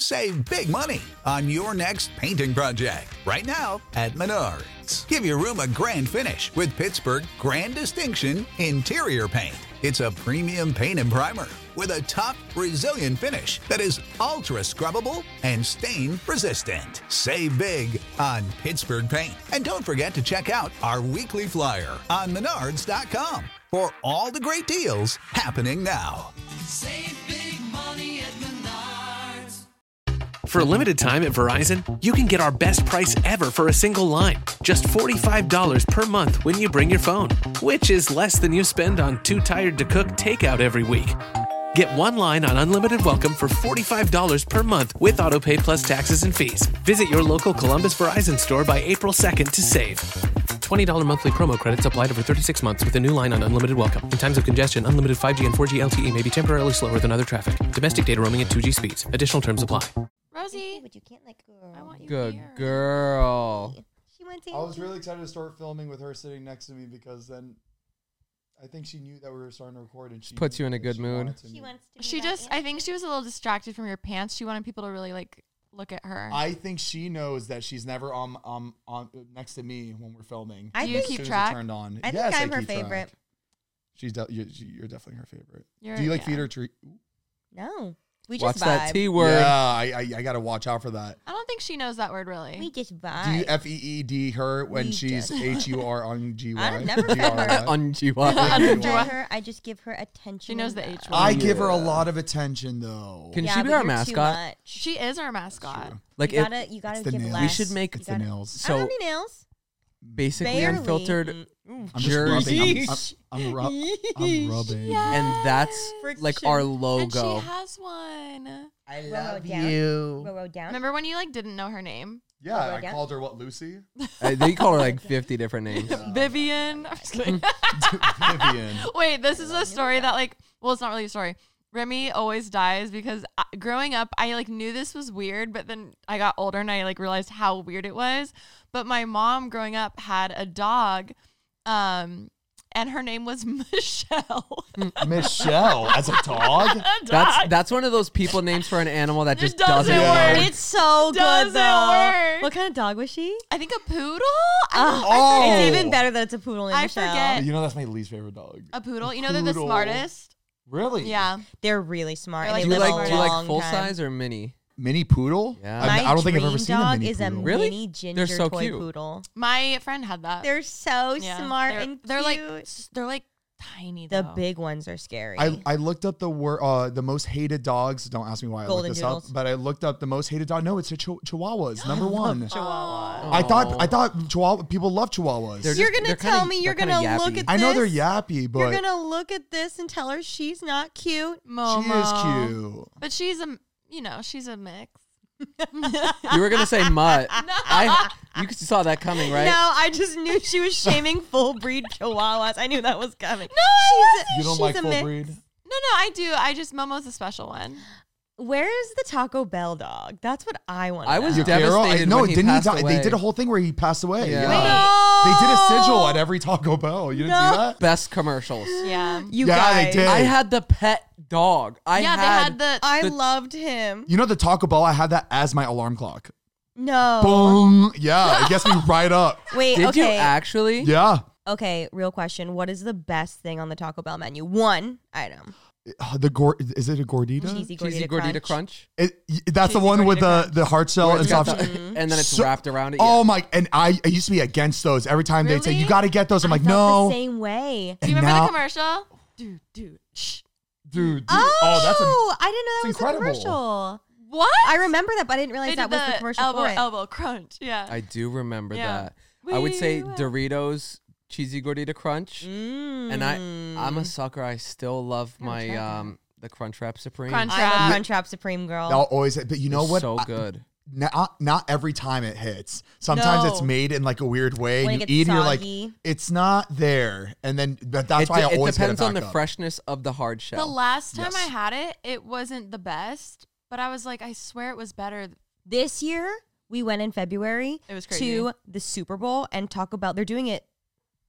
Save big money on your next painting project right now at Menards. Give your room a grand finish with Pittsburgh Grand Distinction Interior Paint. It's a premium paint and primer with a tough, resilient finish that is ultra scrubbable and stain resistant. Save big on Pittsburgh paint. And don't forget to check out our weekly flyer on Menards.com for all the great deals happening now. Save big money at Menards. For a limited time at Verizon, you can get our best price ever for a single line. Just $45 per month when you bring your phone, which is less than you spend on Too Tired to Cook takeout every week. Get one line on Unlimited Welcome for $45 per month with AutoPay plus taxes and fees. Visit your local Columbus Verizon store by April 2nd to save. $20 monthly promo credits applied over 36 months with a new line on Unlimited Welcome. In times of congestion, unlimited 5G and 4G LTE may be temporarily slower than other traffic. Domestic data roaming at 2G speeds. Additional terms apply. Rosie, But you can't let go. I want you Good here. girl. She went to I was really excited to start filming with her sitting next to me because then I think she knew that we were starting to record and she Puts you in a good she mood. wanted to She meet. wants to. She just, I think she was a little distracted from your pants. She wanted people to really like look at her. I think she knows that she's never on next to me when we're filming. I Do you think- As keep soon as it track? Turned on. I think Yes, I'm her keep track. favorite. You're definitely her favorite. You're- Do you like yeah. feed her treat? No, we Watch just that vibe. T word. Yeah, I gotta watch out for that. I don't think she knows that word really. We just vibe. Do you FEED her when We she's just- HUR on GY? I've never fed her. On GY. I don't Joy. fed her. I just give her attention. She knows the and H love. word. I give her a lot of attention though. Can Yeah, she but be our you're too mascot? much. She is our mascot. True. Like you if gotta, you gotta It's the give nails. less. we should make You It's the gotta- nails. I don't so have any nails. basically Barely. unfiltered I'm just rubbing. jersey, I'm rubbing. and that's like our And logo. she has one. I love you. Row down. Remember when you like didn't know her name? Yeah, I again? called her what, Lucy? They call her like 50 different names. Vivian. I'm just kidding. Vivian. Wait, this is a story that like, well, it's not really a story. Remy always dies because growing up, I like knew this was weird, but then I got older and I like realized how weird it was. But my mom growing up had a dog, and her name was Michelle. Michelle as a dog? That's one of those people names for an animal that just doesn't doesn't work. work. It's so good Doesn't though. work. What kind of dog was she? I think a poodle. Oh. It's even better that it's a poodle named I Michelle. forget. You know that's my least favorite dog. A poodle. You know they're the Poodle. smartest. Really? Yeah. They're really smart. They're and like Do they you live like a do you like long full time. size or mini? Mini poodle? Yeah. My I don't think I've dream ever seen a dog mini is a poodle. Really? mini ginger They're so toy cute. poodle. My friend had that. They're so Yeah. smart They're, and they're cute. like tiny The though. big ones are scary. I looked up the the most hated dogs. Don't ask me why Golden I looked this doodles. up, but I looked up the most hated dog. No, it's the Chihuahuas. Number one. Chihuahua. I thought Chihuahua people love Chihuahuas. They're You're just- gonna they're tell kinda- me you're they're gonna kinda look yappy. at this. I know they're yappy, but You're gonna look at this and tell her she's not cute. Momo. she is cute. But she's she's a mix. You were gonna say mutt. You saw that coming, right? No, I just knew she was shaming full breed Chihuahuas. I knew that was coming. You don't she's like a full mix. breed? No, I do. I just Momo's a special one. Where's the Taco Bell dog? That's what I want. I was know. devastated No, when he didn't he passed die? away. They did a whole thing where he passed away. Yeah. Yeah. They did a sigil at every Taco Bell. You didn't see that? Best commercials. Yeah. You Yeah, guys. they did. I had the pet dog. They had the I loved him. You know the Taco Bell? I had that as my alarm clock. No. Boom. Yeah, it gets me right up. Wait. Did you okay. actually? Yeah. Okay. Real question. What is the best thing on the Taco Bell menu? One item. Is it a gordita? Cheesy Cheesy gordita gordita crunch. crunch. That's the Cheesy one with gordita the hard shell Where and it's got stuff. the- and then it's So- wrapped around it. Oh yeah. my! And I used to be against those. Every time they'd say Really? you got to get those, I'm like, I felt no, the same way. Do you And remember now- the commercial? Dude. Shh. dude. Oh, that's I didn't know that was it's the incredible. commercial. What? I remember that, but I didn't realize They that did was the commercial elbow, for it. elbow crunch. Yeah. I do remember Yeah. that. I would say We will. Doritos cheesy gordita crunch, and I'm a sucker. I still love my the Crunchwrap Supreme. Crunch I'm a Wrap. Crunchwrap Supreme girl. I'll always. But you know It's what? So good. Not every time it hits. Sometimes No. it's made in like a weird way. When And it you gets eat, and you're like, soggy. it's not there. And then that's It, why I it always depends get it on the back up. freshness of the hard shell. The last time Yes. I had it, it wasn't the best, but I was like, I swear it was better. This year, we went in February It was crazy. to the Super Bowl and Taco Bell. They're doing it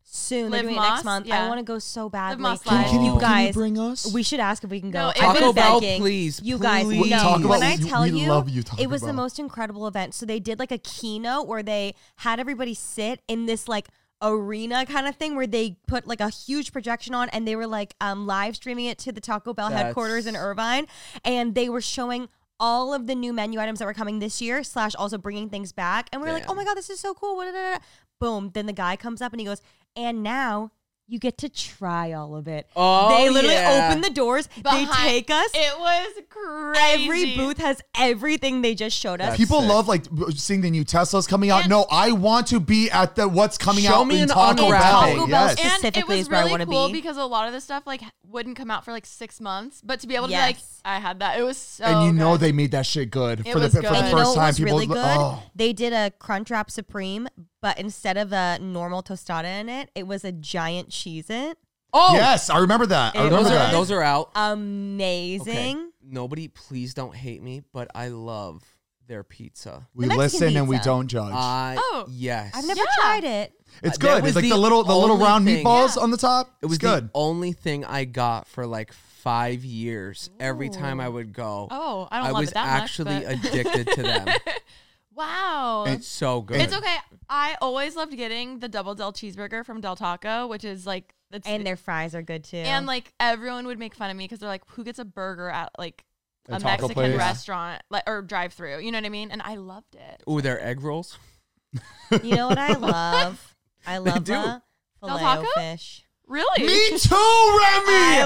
soon. They're Liv doing it next Moss? month. Yeah. I want to go so badly. Moss Can, Live. can you, You guys, bring us? we should ask if we can go. No, I've been Taco Bell, begging. please, You guys, please. no. Taco Bell, When I we tell you, love you, Taco it was the Bell. most incredible event. So they did like a keynote where they had everybody sit in this like arena kind of thing where they put like a huge projection on and they were like live streaming it to the Taco Bell headquarters in Irvine, and they were showing all of the new menu items that were coming this year / also bringing things back, and we were like, oh my god, this is so cool. Boom, then the guy comes up and he goes, and now you get to try all of it. Oh, they literally yeah. open the doors. They take us. It was crazy. Every booth has everything they just showed us. People sick. love like seeing the new Teslas coming out. And- No, I want to be at the what's coming Show out me in an Taco unwrapping. Bell. Taco Bell Yes. specific- And it Specifically was is where I really wanna cool be. because a lot of the stuff like wouldn't come out for like 6 months, but to be able to be like, Yes. I had that. It was so And you know good. they made that shit good It for the was for good. the And And you know first what time. was People, really good? oh. They did a Crunchwrap Supreme, but instead of a normal tostada in it, it was a giant Cheez-It. Oh, Yes, I remember that. I It remember those that. are those are out. Amazing. Okay. Nobody, please don't hate me, but I love their pizza. We The Mexican listen and we pizza. don't judge. Yes. I've never Yeah. tried it. It's that good. was It's like the the little only round thing. meatballs Yeah. on the top. It was It's good. the only thing I got for like 5 years. Every time I would go, Oh, I don't I love was it that actually much. but- addicted to them. Wow. It's so good. It's okay. I always loved getting the Double Del cheeseburger from Del Taco, which is like And their fries are good too. and like everyone would make fun of me because they're like, who gets a burger at like A a taco Mexican place? restaurant like or drive through? You know what I mean? And I loved it. Ooh, their egg rolls. you know what I love? I love do. the Del filet Taco? fish. Really? Me too, Remy.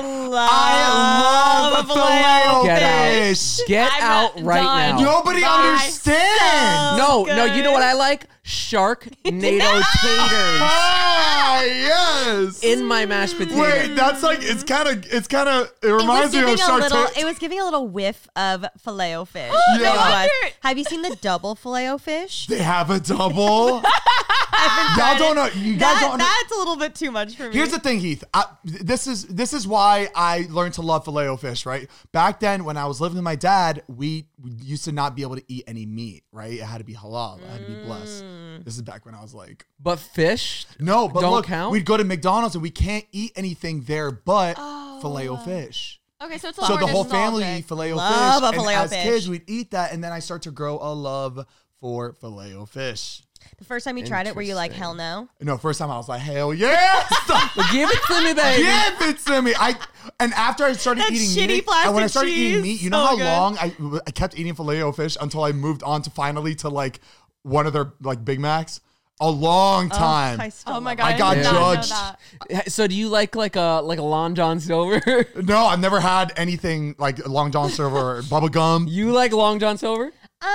I love filet Get out. fish. Get I'm out not right done. now. Nobody Bye. understands. No, you know what I like? Sharknado taters Ah, yes. in my mashed potato. Wait, that's like it's kind of it reminds me of Shark Tank. It was giving a little whiff of filet-o-fish. Yeah. It was. wonder. Have you seen the double filet-o-fish? They have a double. Y'all don't know. You guys don't. That's a little bit too much for me. Here's the thing, Heath. This is why I learned to love Filet-O-Fish, right? Back then, when I was living with my dad, we used to not be able to eat any meat, right? It had to be halal. It had to be blessed. This is back when I was like, But fish? no, but Don't look, count? we'd go to McDonald's and we can't eat anything there but Filet-O-Fish. Okay, so it's a lot So more the whole family nostalgic. eat Filet-O-Fish. Love a and Filet-O-Fish. as kids, we'd eat that, and then I start to grow a love for Filet-O-Fish. the first time you tried it, were you like, hell no? No, first time I was like, hell yes! Give it to me, baby. Give it to me. And after I started That eating shitty meat, plastic and when I started cheese, eating meat, you know so how good. long I kept eating Filet-O-Fish until I moved on to finally to like one of their like Big Macs. A long time. still Oh my love god, I got did not know judged. that. So do you like a Long John Silver? No, I've never had anything like Long John Silver or bubble gum. You like Long John Silver?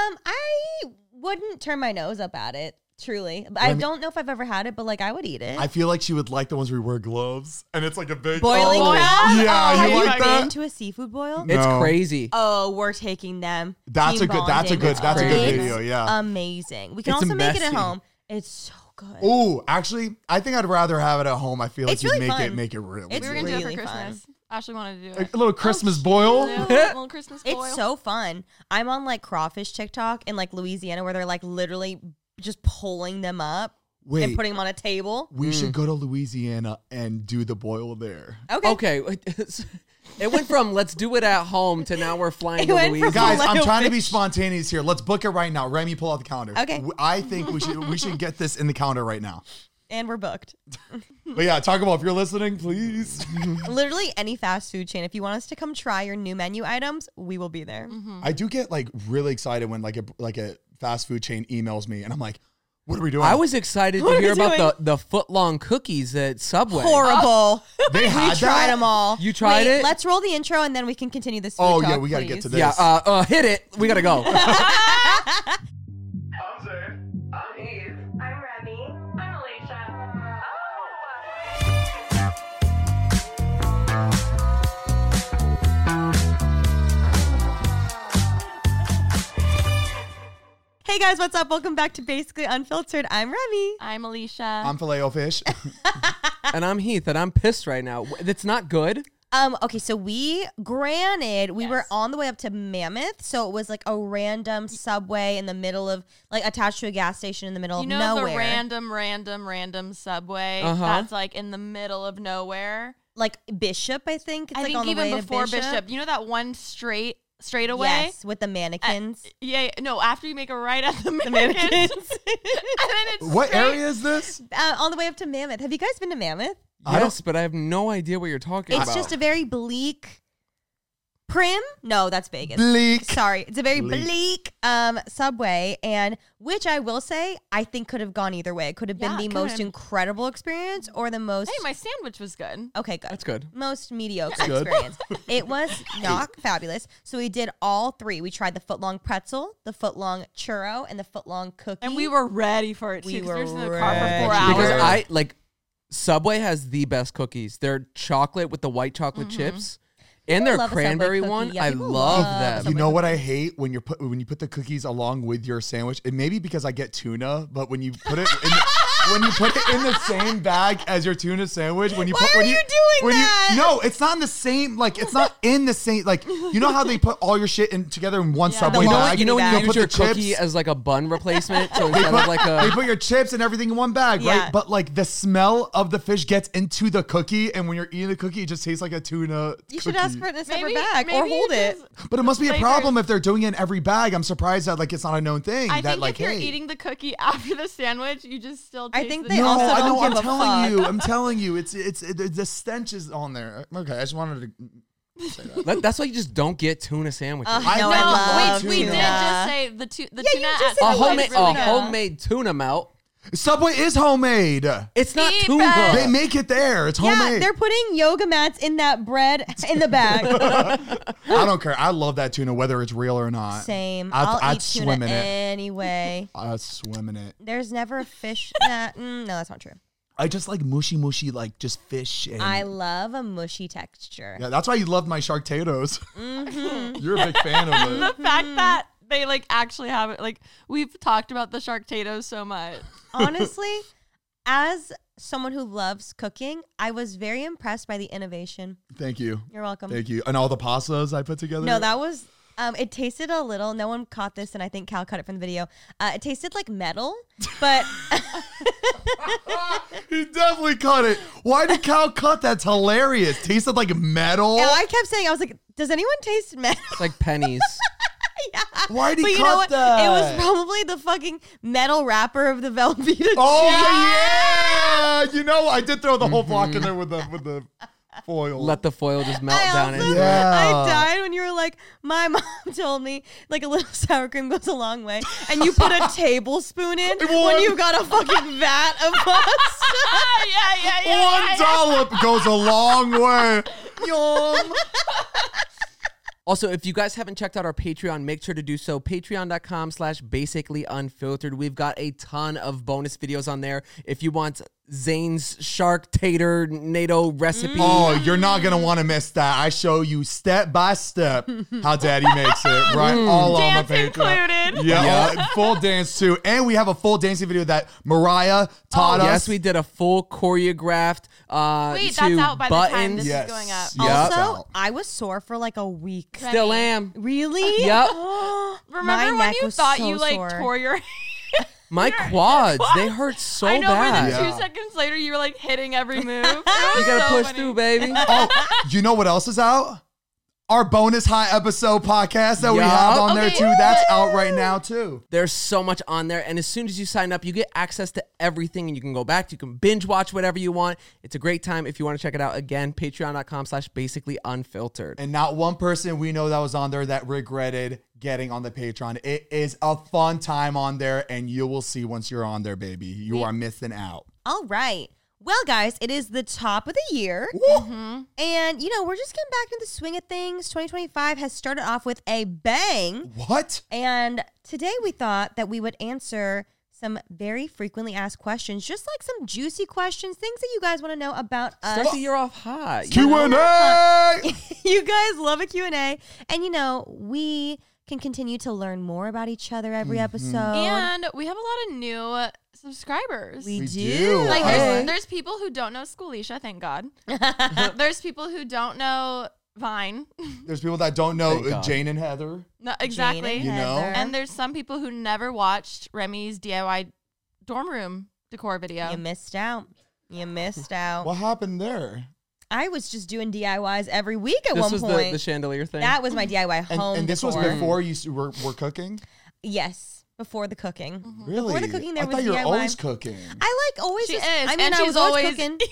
I wouldn't turn my nose up at it. Truly, I don't know if I've ever had it, but like I would eat it. I feel like she would like the ones where we wear gloves, and it's like a big Boiling oh, crab? Yeah, Have you you like been that? to a seafood boil? No. It's crazy. Oh, we're taking them. That's Team a bonding. good It's video. Yeah. Amazing. We can It's also make it at messy. home. It's so good. Ooh, actually, I think I'd rather have it at home. I feel like It's you'd really make fun. it really. It's We were gonna do it really for fun. Christmas. Ashley wanted to do a it. little Christmas boil. Yeah, a little Christmas boil. It's so fun. I'm on like crawfish TikTok in like Louisiana where they're like literally just pulling them up Wait, and putting them on a table. we should go to Louisiana and do the boil there. Okay. Okay. It went from let's do it at home to now we're flying It to went from Louisiana. Guys, I'm trying to be Filet-O-Fish. spontaneous here. Let's book it right now. Remy, pull out the calendar. Okay. I think we should get this in the calendar right now. And we're booked. But yeah, Taco Bell, if you're listening, please. Literally any fast food chain. If you want us to come try your new menu items, we will be there. I do get like really excited when like a fast food chain emails me and I'm like, what are we doing? I was excited What to are hear we about doing? the foot-long cookies at Subway. Horrible. They had We tried that? them all. You tried Wait, it? Let's roll the intro and then we can continue this. Oh, food yeah, talk, we gotta get please. to this. Yeah, hit it. We gotta go. I'm Zane. I'm Heath. I'm Remy. I'm Alicia. Hey guys, what's up? Welcome back to Basically Unfiltered. I'm Remy. I'm Alicia. I'm Filet-O-Fish. And I'm Heath, and I'm pissed right now. It's not good. Okay, so we were on the way up to Mammoth, so it was like a random Subway in the middle of, like, attached to a gas station in the middle of nowhere. The random Subway that's like in the middle of nowhere. Like Bishop, I think. It's I like think on the even way before to Bishop. You know that one straight away? Yes, with the mannequins. No, after you make a right at the mannequins. And then it's What straight. area is this? On the way up to Mammoth. Have you guys been to Mammoth? Yes, but I have no idea what you're talking about. It's just a very bleak. Prim? No, that's Vegas. Bleak. Sorry. It's a very bleak Subway, and which I will say, I think could have gone either way. It could have been Yeah, the it most could've. incredible experience or the most... Hey, my sandwich was good. Okay, good. That's good. Most mediocre good. experience. It was not fabulous. So we did all three. We tried the footlong pretzel, the footlong churro, and the footlong cookie. And we were ready for it, too. We 'cause we were were just in the car for 4 ready. hours. Because Subway has the best cookies. They're chocolate with the white chocolate chips. And their love a Subway cranberry cookie. one, Yeah, I people love love them. You Subway know what I hate when you put the cookies along with your sandwich? It may be because I get tuna, but when you put it in the same bag as your tuna sandwich, Why are you doing that? No, it's not in the same. Like it's not in the same. Like you know how they put all your shit together in one Subway The bag. You know when bag. you You'll use put your the cookie chips. as like a bun replacement, so instead of like They a put your chips and everything in one bag, Yeah. right? But like the smell of the fish gets into the cookie, and when you're eating the cookie, it just tastes like a tuna. You should cookie. ask for it in a separate Maybe- bag or maybe hold it. just- But it must be a flavors. problem if they're doing it in every bag. I'm surprised that like it's not a known thing. I that think like if you're hey. eating the cookie after the sandwich, you just still taste I think the they No, also I don't know. I'm give a telling fuck. you. I'm telling you. It's the stench is on there. Okay, I just wanted to say that. That's why you just don't get tuna sandwiches. I No, know. I love we tuna. did just say the tuna you at just said a I Subway like is homemade, really tuna. good. homemade tuna melt. Subway is homemade. It's not Eat tuna. that. They make it there. It's Yeah, homemade. they're putting yoga mats in that bread in the bag. I don't care. I love that tuna, whether it's real or not. Same. I'd I'll eat tuna swim in it. anyway. I'd swim in it. There's never a fish that. No, that's not true. I just like mushy, like just fish. And, I love a mushy texture. yeah, that's why you love my Sharktatoes. Mm-hmm. You're a big fan of it. The fact that they like actually have it, like we've talked about the Sharktatoes so much. Honestly, as someone who loves cooking, I was very impressed by the innovation. Thank you. You're welcome. Thank you. And all the pastas I put together. No, that was. It tasted a little. No one caught this, and I think Cal cut it from the video. It tasted like metal, but He definitely cut it. Why did Cal cut? That's hilarious. Tasted like metal. and I kept saying, I was like, "Does anyone taste metal?" It's like pennies. Yeah. Why did he But cut you know what? that? It was probably the fucking metal wrapper of the Velveeta. Oh cheese. yeah. You know, I did throw the whole block in there with the foil. Let the foil just melt I down also, into Yeah. I died when you were like, my mom told me like a little sour cream goes a long way, and you put a tablespoon in when you got a fucking vat of pasta. One dollop goes a long way. Yum. Also, if you guys haven't checked out our Patreon, make sure to do so. Patreon.com/basicallyunfiltered. We've got a ton of bonus videos on there. If you want Zane's shark tater NATO recipe. Oh, you're not gonna want to miss that. I show you step by step how Daddy makes it. Right, all on my Dance Patreon. included. Yeah, full dance too, and we have a full dancing video that Mariah taught us. Yes, we did a full choreographed Wait, to that's out by the time buttons. this Yes. is going up. Yep. Also, I was sore for like a week. Still am. Really? Yep. Remember My when neck you was thought so you like sore. tore your My quads, they hurt so I know, bad. but then Yeah. 2 seconds later you were like hitting every move. You gotta push through, baby. Oh, you know what else is out? Our bonus high episode podcast that we Yup. have on there Okay. too. That's out right now too. There's so much on there, and as soon as you sign up, you get access to everything, and you can go back, you can binge watch whatever you want. It's a great time if you want to check it out. Again, patreon.com/basicallyunfiltered. And not one person we know that was on there that regretted getting on the Patreon. It is a fun time on there, and you will see once you're on there, baby. You are missing out. All right. Well, guys, it is the top of the year. And, you know, we're just getting back into the swing of things. 2025 has started off with a bang. What? And today we thought that we would answer some very frequently asked questions, just like some juicy questions, things that you guys want to know about us. Start the year off hot. you know? Q&A! You guys love a Q&A. And, you know, we can continue to learn more about each other every episode. And we have a lot of new subscribers. we We do. do. Like Hey. there's people who don't know Schoolisha, thank God. There's people who don't know Vine. There's people that don't know Thank God. Jane and Heather. No, exactly. You know? Heather. And there's some people who never watched Remy's DIY dorm room decor video. You missed out. You missed out. What happened there? I was just doing DIYs every week at This one was point. the chandelier thing. That was my DIY home And this was decor. before you were cooking? Yes, before the cooking. Really? Before the cooking, there I was thought you were DIY. always cooking. I like always. She just, is. I mean, and I she's was always always cooking.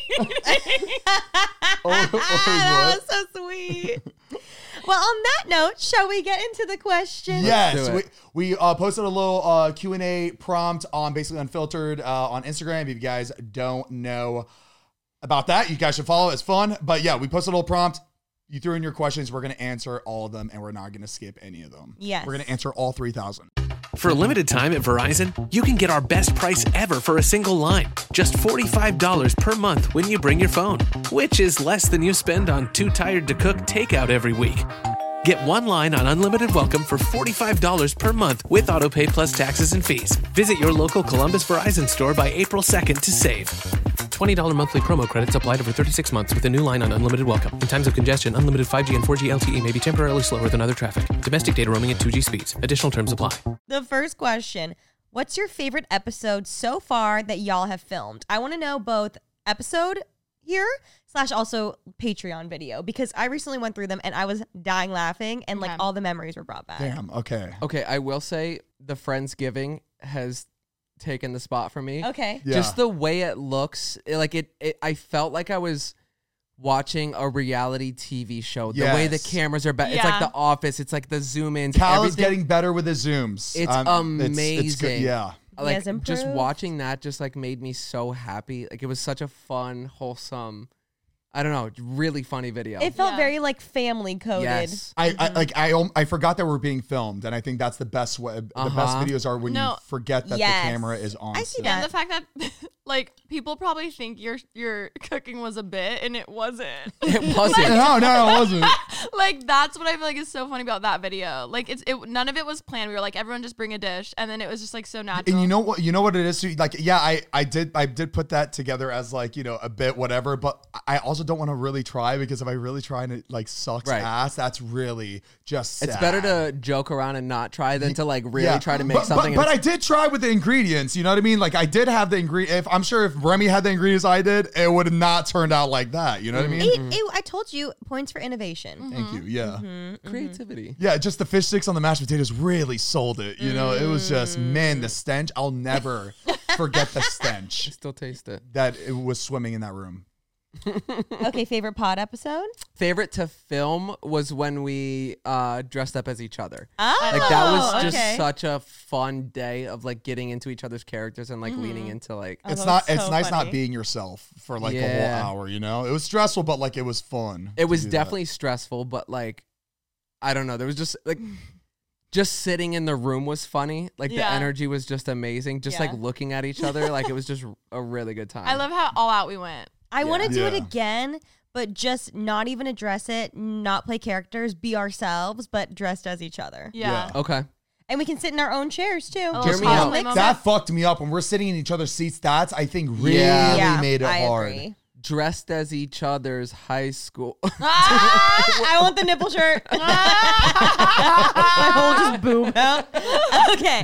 Always That what? was so sweet. Well, on that note, shall we get into the question? Yes, do it. we posted a little Q&A prompt on Basically Unfiltered on Instagram. If you guys don't know about that, you guys should follow. It's fun. But yeah, we posted a little prompt. You threw in your questions. We're going to answer all of them, and we're not going to skip any of them. Yes. We're going to answer all 3,000. For a limited time at Verizon, you can get our best price ever for a single line. Just $45 per month when you bring your phone, which is less than you spend on Too Tired to Cook takeout every week. Get one line on Unlimited Welcome for $45 per month with AutoPay plus taxes and fees. Visit your local Columbus Verizon store by April 2nd to save. $20 monthly promo credits applied over 36 months with a new line on Unlimited Welcome. In times of congestion, unlimited 5G and 4G LTE may be temporarily slower than other traffic. Domestic data roaming at 2G speeds. Additional terms apply. The first question: what's your favorite episode so far that y'all have filmed? I want to know both episode here / also Patreon video, because I recently went through them and I was dying laughing and like Yeah. all the memories were brought back. Damn, okay. Okay, I will say the Friendsgiving has taken the spot for me. Okay. Yeah. Just the way it looks, I felt like I was watching a reality TV show. The way the Yes. cameras are back. It's like Yeah. The Office. It's like the zoom ins. Cal is getting better with the zooms. It's It's good. amazing. Yeah. He has Like just improved. watching that just like made me so happy. Like it was such a fun, wholesome, I don't know, really funny video. It felt Yeah. very like family coded. yes. I forgot that we're being filmed, and I think that's the best way. The best Uh-huh. videos are when you No. forget that Yes. the camera is on. I see set. that. And the fact that like people probably think your cooking was a bit and it wasn't. It wasn't. No, it wasn't. Like that's what I feel like is so funny about that video. Like none of it was planned. We were like, everyone just bring a dish, and then it was just like so natural. And you know what it is. Like, yeah, I did put that together as like, a bit whatever, but I also don't want to really try, because if I really try and it like sucks Right. ass, that's really just sad. It's better to joke around and not try than to like really try to make something. But I did try with the ingredients. You know what I mean? Like I did have the ingredient. I'm sure if Remy had the ingredients I did, it would have not turned out like that. You know what I mean? I told you, points for innovation. Thank you. Yeah. creativity. Yeah, just the fish sticks on the mashed potatoes really sold it. It was just, man, the stench. I'll never forget the I stench still taste it. that it was swimming in that room. Okay, favorite pod episode? Favorite to film was when we dressed up as each other. Oh, Like that was just okay. such a fun day of like getting into each other's characters and like leaning into like It's that not. was It's so nice funny. not being yourself for like a Yeah. whole hour. It was stressful, but like it was fun. it to was do that. definitely stressful, but like I don't know, there was just like just sitting in the room was funny. Like the Yeah. energy was just amazing. Just like Yeah. looking at each other, like it was just a really good time. I love how all out we went. I want to do it Yeah. again, but just not even address it, not play characters, be ourselves, but dressed as each other. Yeah. Okay. And we can sit in our own chairs too. A Hear little me out. cosplay moment. That fucked me up when we're sitting in each other's seats. That's, I think, really Yeah. made it I hard. agree. Dressed as each other's high school. I want the nipple shirt. My whole just boob out. Okay.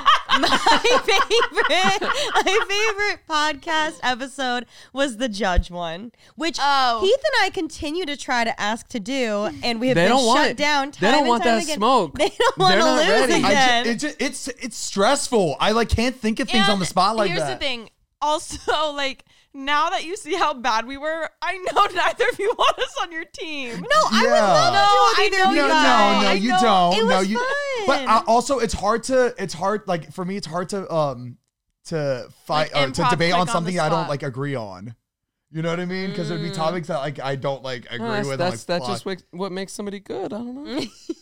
My favorite podcast episode was the judge one, which Oh. Heath and I continue to try to ask to do, and we have They been don't shut want it. down. They don't time and want time that again. smoke. They don't want They're to not lose ready. again. It's stressful. I like can't think of things on the spot like here's that. the thing. Also, like now that you see how bad we were, I know neither of you want us on your team. No, I would Yeah. love to No, do it I either know of you you No, guys. no, I you know. don't. It No, was you. fun. But also, it's hard. Like for me, it's hard to fight Like to improv debate quick on on something the I don't spot. like agree on. You know what I mean? Because there'd be topics that like I don't like agree with. That's like, just what makes somebody good. I don't know.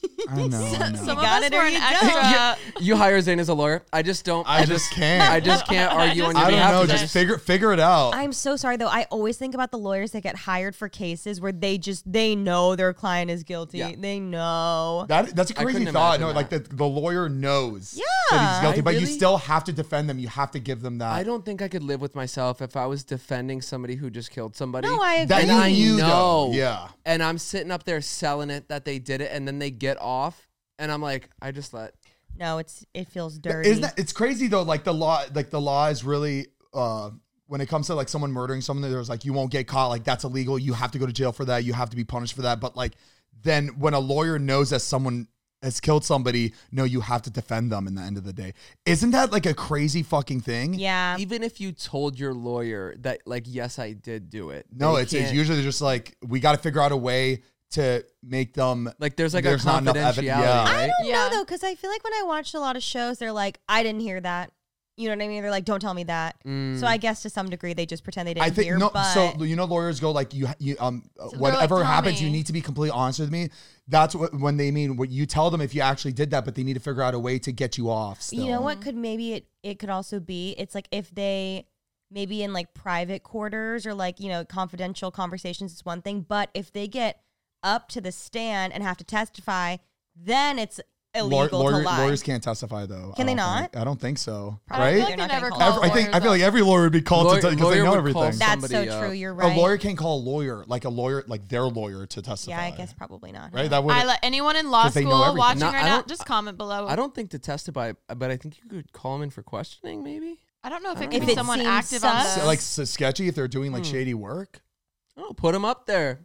I know. Some of got us it or were an you extra. You hire Zane as a lawyer. I just don't. I just can't. I just can't argue on your I don't behalf. know. 'cause I Just figure it out. I'm so sorry though. I always think about the lawyers that get hired for cases where they know their client is guilty. Yeah. They know. That's a crazy couldn't thought. imagine No, like that. the lawyer knows that Yeah. he's guilty, I but you really- still have to defend them. You have to give them that. I don't think I could live with myself if I was defending somebody who just killed somebody. No, I agree. That and you I knew, know. though. Yeah. And I'm sitting up there selling it that they did it, and then they get off, and I'm like, I just let. No, it feels dirty. Isn't that, it's crazy though? Like the law is really when it comes to like someone murdering someone, there's like you won't get caught. Like that's illegal. You have to go to jail for that. You have to be punished for that. But like then when a lawyer knows that someone has killed somebody, no, you have to defend them in the end of the day. Isn't that like a crazy fucking thing? Yeah. Even if you told your lawyer that, like, yes, I did do it. No, they it's can't- usually just like we got to figure out a way to make them like there's like there's a not enough confidentiality, yeah. right? I don't know though, because I feel like when I watched a lot of shows, they're like, I didn't hear that. You know what I mean? They're like, don't tell me that. So I guess to some degree they just pretend they didn't I think hear. no. But So you know, lawyers go like you they're whatever like, "Tell happens, you me." need to be completely honest with me. That's when they mean what you tell them if you actually did that, but they need to figure out a way to get you off. Still. you know what could maybe it could also be? It's like if they maybe in like private quarters or like, you know, confidential conversations is one thing, but if they get up to the stand and have to testify, then it's illegal to lie. Lawyers can't testify though. Can they I don't not? think. I don't think so. I Right? feel like They're they not never gonna call call lawyers I feel like every lawyer would be called Lawyer- to because they lawyer know would everything. call That's so somebody true. up. You're A right. lawyer can't call a lawyer like their lawyer to testify. Yeah, I guess probably not. Right? That would. I let anyone in law 'Cause they know school everything. watching No, right I now don't- just comment below. I don't think to testify, but I think you could call them in for questioning, maybe. I don't know if it If could be it someone seems active on sus- the like sketchy if they're doing like shady work. Oh, put them up there.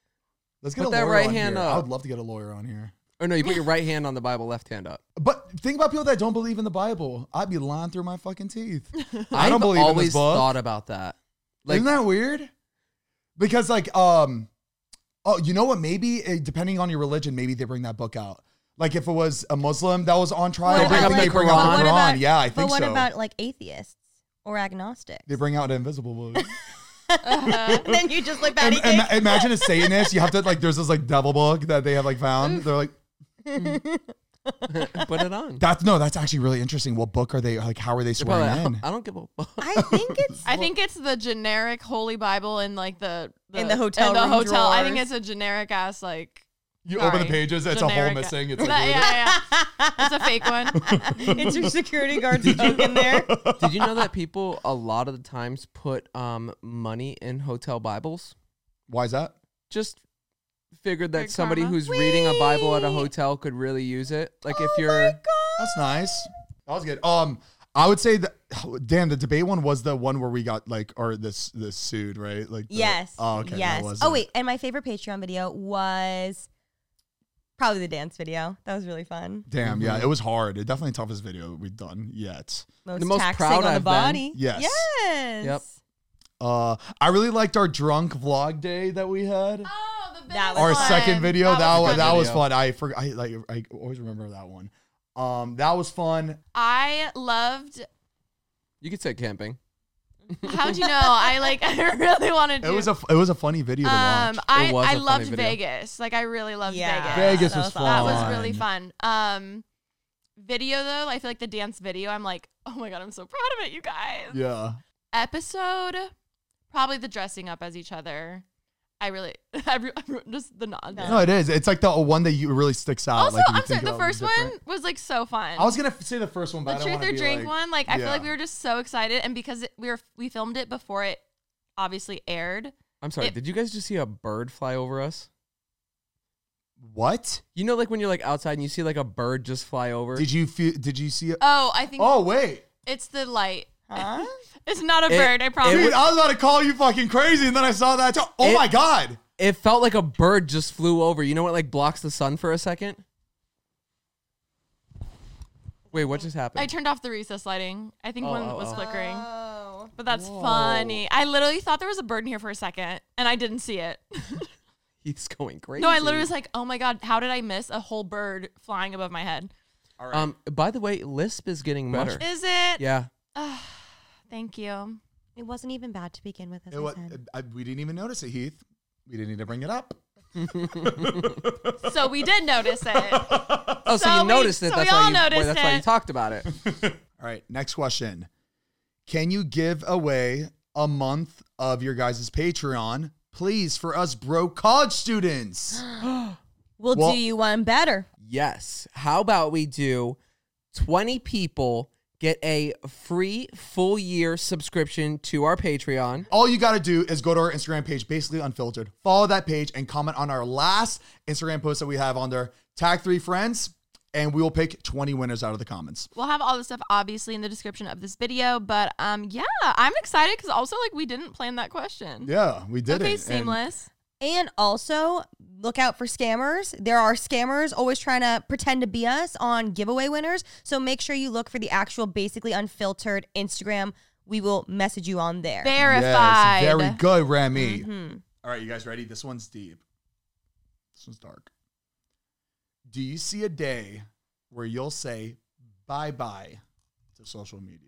Let's get Put a that lawyer right on hand here. up. I would love to get a lawyer on here. Or no, you put your right hand on the Bible, left hand up. But think about people that don't believe in the Bible. I'd be lying through my fucking teeth. I I've don't believe in this always book. thought about that. Like, Isn't that weird? Because like you know what? Maybe depending on your religion, maybe they bring that book out. Like if it was a Muslim that was on trial, What about, maybe they like, bring but out what the Quran. about- Yeah, I But think what so. about like atheists or agnostics? They bring out an invisible book. Then you just like patty cake. Imagine a Satanist. You have to like. There's this like devil book that they have like found. They're like, put it on. that's actually really interesting. What book are they? Like, how are they They're probably swearing like, in? I don't give a fuck. I think it's I think it's the generic Holy Bible in like the In the hotel in the room hotel. I think drawers. it's a generic ass like. You open the Sorry. pages. It's a hole Generic- missing. It's That- like, yeah, it's a fake one. it's your security guard joke in there. Did you know that people a lot of the times put money in hotel Bibles? Why is that? Just figured that Good somebody karma. who's reading a Bible at a Wait. hotel could really use it. Like Oh if you're That's nice. That was good. I would say that. Damn, the debate one was the one where we got like, or this sued, right? Like, Yes. Oh, okay. Yes. That was Oh wait, and my favorite Patreon video was probably the dance video. That was really fun. Damn, yeah, it was hard. It definitely the toughest video we've done yet. most taxing proud on the I've been. body. Yes. Yes. Yep. I really liked our drunk vlog day that we had. Oh, the That was Our fun. second video, That was a that good was video. fun. I always remember that one. That was fun. I loved. You could say camping. How'd you know? I really wanted to. It was a funny video to watch. I It was a funny loved video. Vegas. Like I really loved Yeah. Vegas that was was fun. That was really fun. Video though, I feel like the dance video. I'm like, oh my god, I'm so proud of it, you guys. Yeah. Episode, probably the dressing up as each other. I really, just the nod. No, it is. It's like the one that you really sticks out. Also, like, if you I'm sorry, think the about it first different. one was like so fun. I was gonna say the first one, but I the don't truth wanna or be drink like, one. Like I feel like yeah. we were just so excited, and because we filmed it before it obviously aired. I'm sorry. It- Did you guys just see a bird fly over us? What? You know, like when you're like outside and you see like a bird just fly over. Did you see it? Oh, I think Oh wait. it's the light. Huh? It's not a It- bird. I promise. Dude, I was about to call you fucking crazy, and then I saw that. Oh It- my god! It felt like a bird just flew over. You know what like blocks the sun for a second? Wait, what just happened? I turned off the recess lighting. I think one was flickering. Oh. But that's funny. I literally thought there was a bird in here for a second, and I didn't see it. He's going crazy. No, I literally was like, oh my god, how did I miss a whole bird flying above my head? All right. By the way, Lisp is getting better. Is it? Yeah. Thank you. It wasn't even bad to begin with, as It I wa- said. we didn't even notice it, Heath. We didn't need to bring it up. So we did notice it. Oh, so you noticed it. so That's we why all you. noticed That's why you it. talked about it. All right, next question. Can you give away a month of your guys' Patreon, please, for us broke college students? We'll Well- do you one better. Yes. How about we do 20 people get a free full year subscription to our Patreon? All you got to do is go to our Instagram page, basically unfiltered, follow that page, and comment on our last Instagram post that we have on there. Tag 3 friends, and we will pick 20 winners out of the comments. We'll have all the stuff obviously in the description of this video, but yeah, I'm excited because also like we didn't plan that question. Yeah, we did Okay, it. seamless. And also, look out for scammers. There are scammers always trying to pretend to be us on giveaway winners. So make sure you look for the actual, basically unfiltered Instagram. We will message you on there. Verified. Yes, very good, Remy. Mm-hmm. All right, you guys ready? This one's deep. This one's dark. Do you see a day where you'll say bye-bye to social media?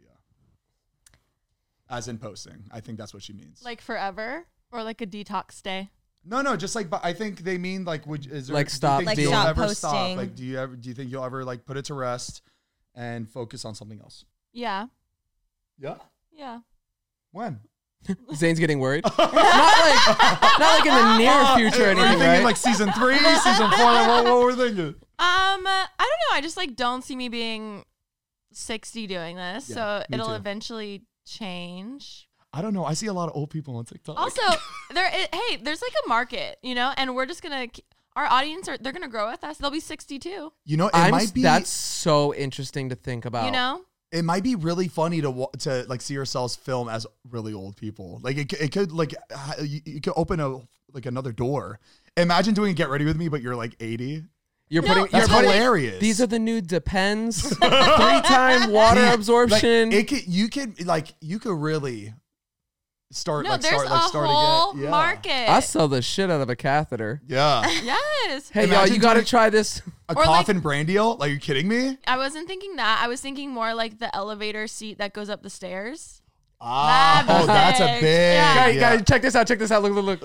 As in posting. I think that's what she means. Like forever or like a detox day. No, just like, but I think they mean like, is there, Like do you stop think Like you'll stop ever stop? posting. Like, do you think you'll ever like put it to rest and focus on something else? Yeah. Yeah. Yeah. When? Zane's getting worried. not like in the near future or Are you anything, thinking right? like season 3, season 4? What were we thinking? I don't know. I just like don't see me being 60 doing this. Yeah, So me it'll too. eventually change. I don't know. I see a lot of old people on TikTok. Also, hey, there's like a market, you know, and we're just gonna our audience they're gonna grow with us. They'll be 62, you know, it might be That's so interesting to think about. you know. it might be really funny to like see yourselves film as really old people. Like it could like you could open another door. Imagine doing Get Ready With Me, but you're like 80. You're No, putting. That's you're putting- hilarious. These are the new Depends. 3-time water Like, absorption. you could really start No, like there's start like a start whole again. Yeah. market. I sell the shit out of a catheter. Yeah. Yes. Hey, y'all, Imagine you got to doing- try this. A Or, like- coffin brand deal? Like, are you kidding me? I wasn't thinking that. I was thinking more like the elevator seat that goes up the stairs. Ah, That'd be that's a sick. big. Yeah. Guys, check this out. Check this out. Look.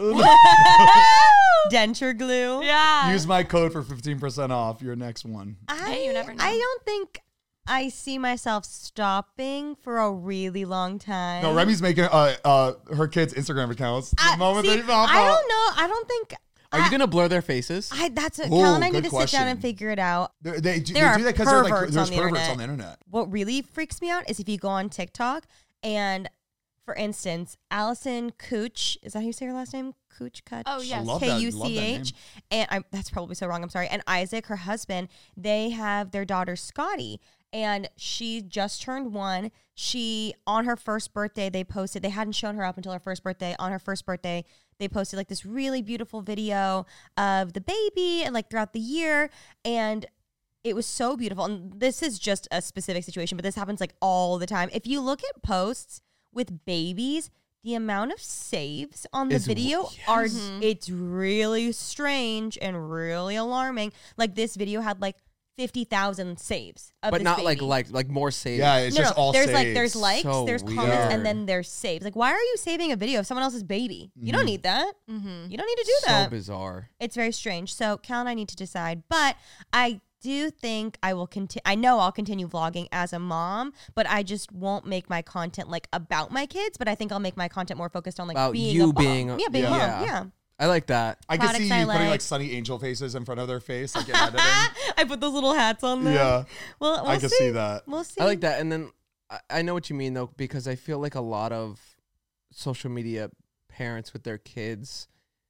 Denture glue. Yeah. Use my code for 15% off your next one. Hey, you never know. I don't think I see myself stopping for a really long time. No, Remy's making her kids' Instagram accounts. The moment See, they pop I up. don't know. I don't think. Are you going to blur their faces? That's what Ooh, Cal and I good need to sit down and question. figure it out. They do There are that because they're like perverts there's on the perverts internet. on the internet. What really freaks me out is if you go on TikTok and, for instance, Allison Cooch, is that how you say her last name? Cooch Kutch? Oh, yes. love that- love that K-U-C-H. And that's probably so wrong. I'm sorry. And Isaac, her husband, they have their daughter Scotty. And she just turned 1. She, on her first birthday, they hadn't shown her up until her first birthday. On her first birthday, they posted like this really beautiful video of the baby and like throughout the year. And it was so beautiful. And this is just a specific situation, but this happens like all the time. If you look at posts with babies, the amount of saves on the Is- video yes. it's really strange and really alarming. Like this video had like 50,000 saves of But this not baby. like more saves. Yeah, it's just all there's saves. like there's likes, So there's comments, weird. and then there's saves. Like, why are you saving a video of someone else's baby? You don't need that. Mm-hmm. You don't need to do so that. bizarre. It's very strange. So Cal and I need to decide. But I do think I will continue. I know I'll continue vlogging as a mom, but I just won't make my content like about my kids. But I think I'll make my content more focused on like About being you a mom. being a- yeah, being a mom. yeah. Yeah. I like that. I can products see I you putting like like. sunny angel faces in front of their face, like in editing. I put those little hats on them. Yeah, Well, we'll I can see that. We'll see. I like that. And then I know what you mean, though, because I feel like a lot of social media parents with their kids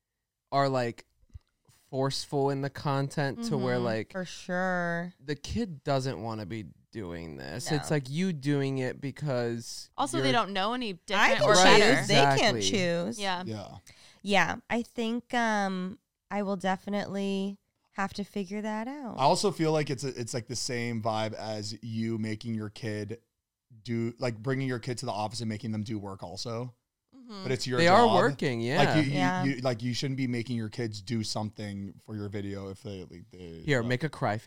are like forceful in the content to where like For sure. the kid doesn't want to be doing this. It's No. like you doing it because Also, you're- they don't know any I different can or choose. Right, better. They can't exactly. choose. Yeah. Yeah. Yeah. I think I will definitely have to figure that out. I also feel like it's like the same vibe as you making your kid do like bringing your kid to the office and making them do work also. But it's your they job. are working. Yeah. Like Yeah. you like you shouldn't be making your kids do something for your video if they Here, make a cry face.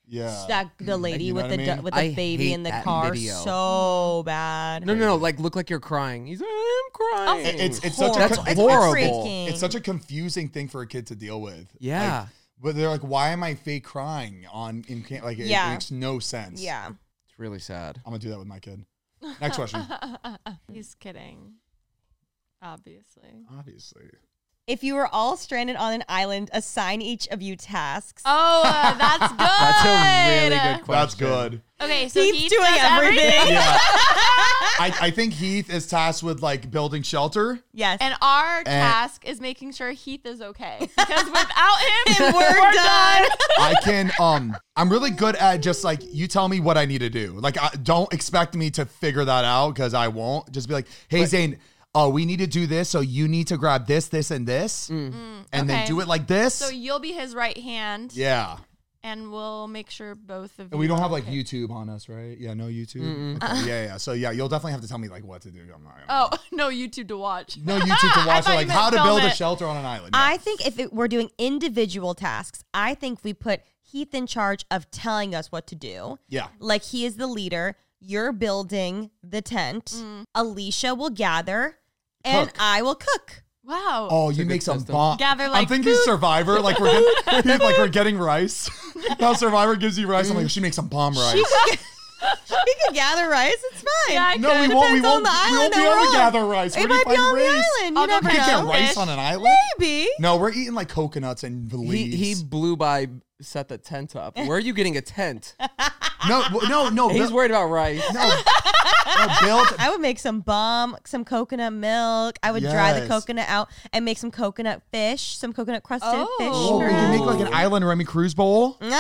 Yeah. That the lady You know with what the I mean? with the I baby hate in the that car, video. so bad. No, like look like you're crying. He's like, I'm crying. It's such a That's it's horrible. freaking- It's such a confusing thing for a kid to deal with. Yeah. Like, but they're like, why am I fake crying like it Yeah. makes no sense. Yeah. It's really sad. I'm gonna do that with my kid. Next question. He's kidding. Obviously. Obviously. If you were all stranded on an island, assign each of you tasks. Oh, that's good. That's a really good question. That's good. Okay, so He's Heath doing does everything. Yeah. I think Heath is tasked with like building shelter. Yes. And our task is making sure Heath is okay. Because without him, we're done. I can I'm really good at just like you tell me what I need to do. Like don't expect me to figure that out because I won't. Just be like, hey Zane, we need to do this, so you need to grab this, this, and this, and then Okay. do it like this. So you'll be his right hand. Yeah. And we'll make sure both of you. And we don't have like okay. YouTube on us, right? Yeah, no YouTube. Okay, yeah. So yeah, you'll definitely have to tell me like what to do. I'm not Oh, no YouTube to watch. no YouTube to I watch. thought Or, you like meant how to film build a it. shelter on an island. I think if we're doing individual tasks, I think we put Heath in charge of telling us what to do. Yeah. Like he is the leader. You're building the tent. Alicia will gather, and Cook. I will cook. Wow. Oh, It's a you good make some system. bomb. Gather, I'm like, thinking food. Survivor, like we're getting rice. How Survivor gives you rice. I'm like, she makes some bomb rice. We can gather rice. It's fine. Yeah, I No, we could. won't. We Depends on won't. the We island won't be that able we're to on. gather rice. It Where do you might be find on the rice? island. I'll You go never You can't get know. rice Fish. on an island. Maybe. No, we're eating like coconuts and leaves. He blew by, set the tent up. Where are you getting a tent? No. He's worried about rice. No, build. I would make some coconut milk. I would dry the Yes. coconut out and make some coconut fish, some coconut crusted fish. Oh, we can make like an island Remy Cruise bowl. Yum.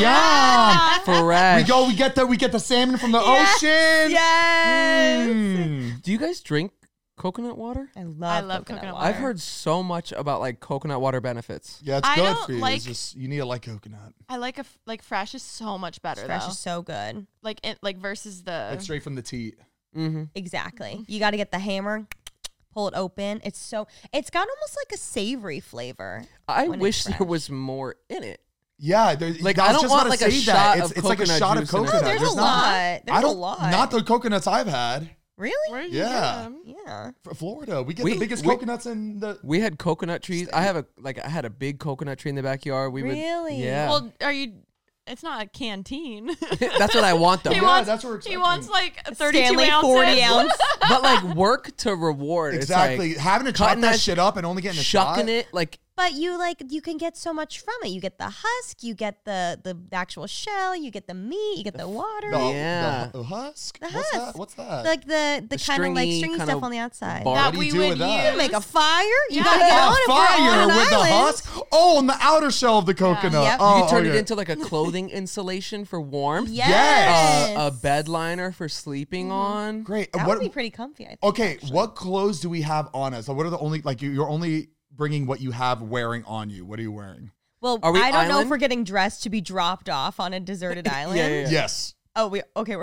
Fresh. We get the salmon from the ocean. Yes. Mm. Do you guys drink coconut water? I love coconut coconut water. I've heard so much about like coconut water benefits. Yeah, it's I good don't for you. like- It's just you need to like coconut. I like fresh is so much better Fresh though. is so good. Like versus the. Like straight from the teat. Mm-hmm. Exactly. You got to get the hammer, pull it open. It's got almost like a savory flavor. I when it's wish there fresh. was more in it. Yeah, Like, I I was don't just want, about like, to a say shot that. of It's like a coconut shot of juice in it. coconut. No, there's a not- lot. I There's a don't. lot. Not the coconuts I've had. Really? Where do you Yeah. get 'em? Yeah. Florida, we get We- the biggest we- coconuts in the. We had coconut trees. I had a big coconut tree in the backyard. We Really? would, yeah. Well, are you? It's not a canteen. That's what I want though. He Yeah, wants. that's what we're He expecting. wants like 32 Stanley ounces. 40 ounce. But like work to reward. Exactly, It's like having to chop cutting that that shit up and only getting a shucking shot. it like But you can get so much from it. You get the husk, you get the actual shell, you get the meat, you get the water. Yeah. The husk. The What's husk. that? What's that? Like the kind of like stringy stringy kind stuff of on the outside. bar- That What do you we do would with that? use. You make a fire. You Yeah. gotta get on Oh, it if you're fire on an with the island. husk. Oh, on the outer shell of the coconut. Yep. Oh, you turn it okay. into like a clothing insulation for warmth. Yes. A bed liner for sleeping on. Great. That What- would be pretty comfy, I think. Okay, actually. what clothes do we have on us? Like, what are the only like you're only bringing what you have wearing on you? What are you wearing? Well, Are we I don't know if island? we're getting dressed to be dropped off on a deserted island. Yeah. Yes. Oh, we're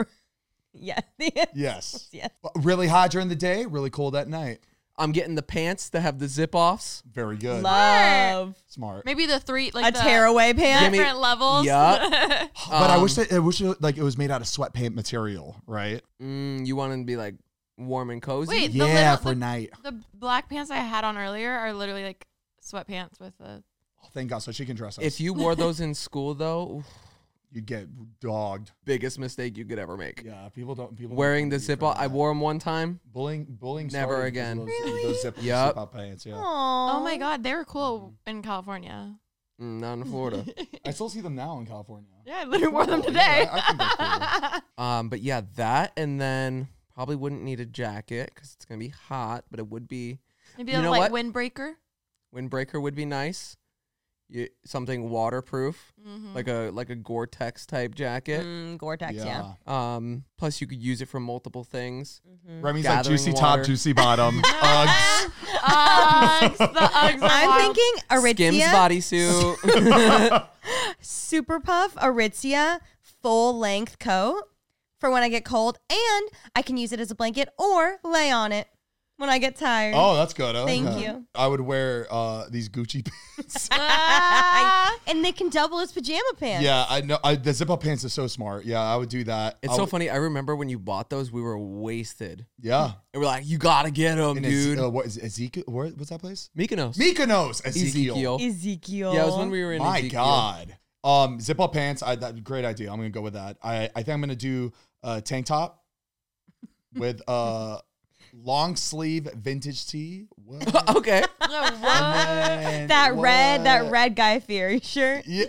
yeah. Yes. Yeah. Really hot during the day, really cold at night. I'm getting the pants that have the zip offs. Very good. Love Smart. Maybe the three like a the tearaway pant. Give me- different levels. Yeah. But I wish it, like it was made out of sweatpant material, right? You want to be like warm and cozy. Wait, the Yeah, little- for the, night. the black pants I had on earlier are literally like sweatpants with a. Oh, thank God, so she can dress us. If you wore those in school though, oof, you get dogged. biggest mistake you could ever make. Yeah, people don't. Wearing the zip off. I wore them one time. bullying. Never started because again. of Those zip Yup. up pants. Yeah, Oh my god, they were cool in California. Not in Florida. I still see them now in California. Yeah, I literally wore them Oh, today. yeah, I think they're cool. But yeah, that and then probably wouldn't need a jacket because it's gonna be hot, but it would be Maybe You a know like what? windbreaker. windbreaker would be nice. Something waterproof, like a Gore-Tex type jacket. Gore-Tex, yeah. Plus you could use it for multiple things. Remy's like Gathering juicy water. top, juicy bottom. Uggs. Uggs, the Uggs. are I'm wild. thinking Skims Aritzia, bodysuit. Super Puff, Aritzia, full length coat for when I get cold, and I can use it as a blanket or lay on it. when I get tired. Oh, that's good. I like Thank that. you. I would wear these Gucci pants. And they can double as pajama pants. Yeah, I know. The zip-up pants are so smart. Yeah, I would do that. It's so funny. I remember when you bought those, we were wasted. Yeah. And we're like, you gotta get them, dude. What is Ezekiel? What's that place? Mykonos. Mykonos. Ezekiel. Ezekiel. Yeah, it was when we were in My Ezekiel. God. Zip-up pants. Great idea. I'm gonna go with that. I think I'm gonna do a tank top with long sleeve vintage tee. What? Okay. And that what? red Guy Fieri shirt. Yeah.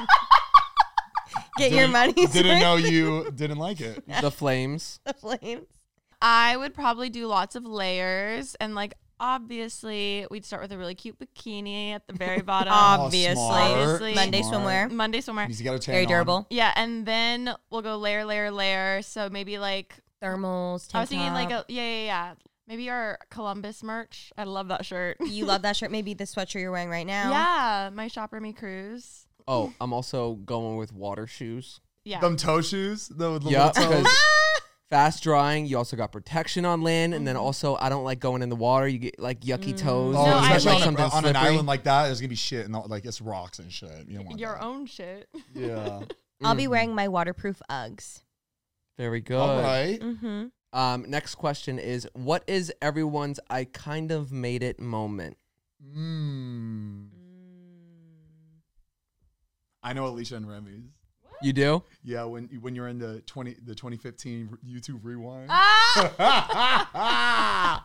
Get your money. Didn't know you didn't like it. The flames. The flames. I would probably do lots of layers and like obviously we'd start with a really cute bikini at the very bottom. Obviously. Obviously. Monday Smart. swimwear. Monday swimwear. Means you gotta tan Very on. durable. Yeah, and then we'll go layer. So maybe like Thermals. I was tank thinking like top. yeah. Maybe our Columbus merch. I love that shirt. You love that shirt. Maybe the sweatshirt you're wearing right now. Yeah, my Shopper Me Cruise. Oh, I'm also going with water shoes. Yeah. Them toe shoes. The Yeah, little toes. because fast drying. You also got protection on land, and then also I don't like going in the water. You get like yucky toes, Oh, No, I especially like- on, something an slippery. island like that, there's gonna be shit and like it's rocks and shit. You don't want Your that. own shit. Yeah. I'll be wearing my waterproof Uggs. Very good. All right. Mm-hmm. Next question is, what is everyone's I kind of made it moment? I know Alicia and Remy's. You do? Yeah, when you're in the 2015 YouTube Rewind. Ah!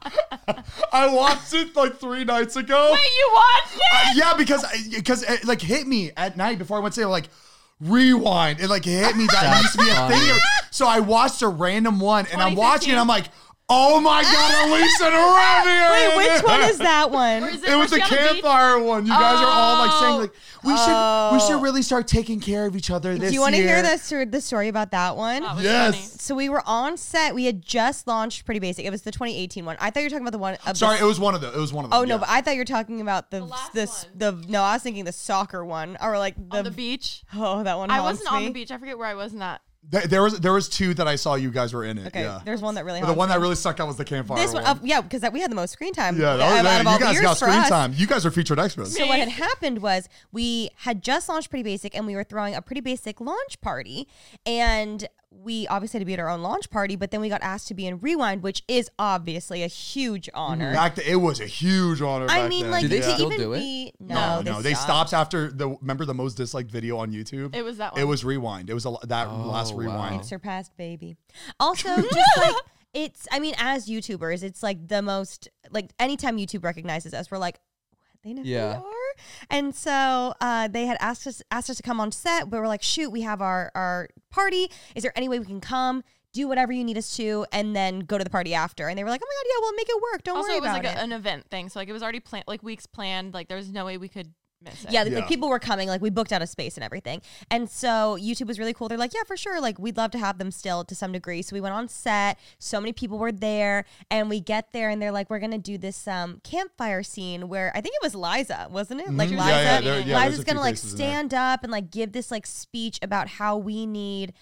I watched it like 3 nights ago. Wait, you watched it? Yeah, because it like hit me at night before I went to like Rewind. It like hit me that That's used to be a funny. thing. So I watched a random one and I'm watching it. I'm like, oh my God, Alicia and Remy. are Wait, in which it. one is that one? Or is It was she the on beach? campfire one. You guys are all like saying like we Oh. should really start taking care of each other this year. Do you want to hear the story about that one? That was Yes. funny. So we were on set. We had just launched Pretty Basic. It was the 2018 one. I thought you were talking about the one. Of Sorry, the, it was one of them. It was one of them. Oh no, yeah. but I thought you were talking about the last no. I was thinking the soccer one or like On the beach. Oh, that one. I haunts wasn't on me. the beach. I forget where I was in that. There was 2 that I saw you guys were in it. Okay, Yeah. there's one that really. But the haunts one me. that really stuck out was the campfire This one. one, yeah, because we had the most screen time. Yeah, out of all you the guys years got for screen us. time. You guys are featured extras. So what had happened was we had just launched Pretty Basic and we were throwing a Pretty Basic launch party, and we obviously had to be at our own launch party, but then we got asked to be in Rewind, which is obviously a huge honor. It was a huge honor. I back mean, then. like Do they to still even do it? be no, they stopped. stopped after remember the most disliked video on YouTube. It was that It one. was Rewind. It was last wow. Rewind. It surpassed Baby. Also, just like it's, I mean, as YouTubers, it's like the most, like anytime YouTube recognizes us, we're like, what? They know who we Yeah. are? And so they had asked us to come on set, but we're like, shoot, we have our party. Is there any way we can come? Do whatever you need us to, and then go to the party after. And they were like, oh my God, yeah, we'll make it work. Don't Also, worry it was about like it. an event thing. So like it was already planned, like weeks planned. Like there was no way we could miss it. Yeah, Yeah. like people were coming, like we booked out a space and everything. And so YouTube was really cool. They're like, yeah, for sure. Like we'd love to have them still to some degree. So we went on set. So many people were there, and we get there and they're like, we're going to do this campfire scene where I think it was Liza, wasn't it? Like Mhm. Liza, there's a Liza's few going to like faces in there. stand up and like give this like speech about how we need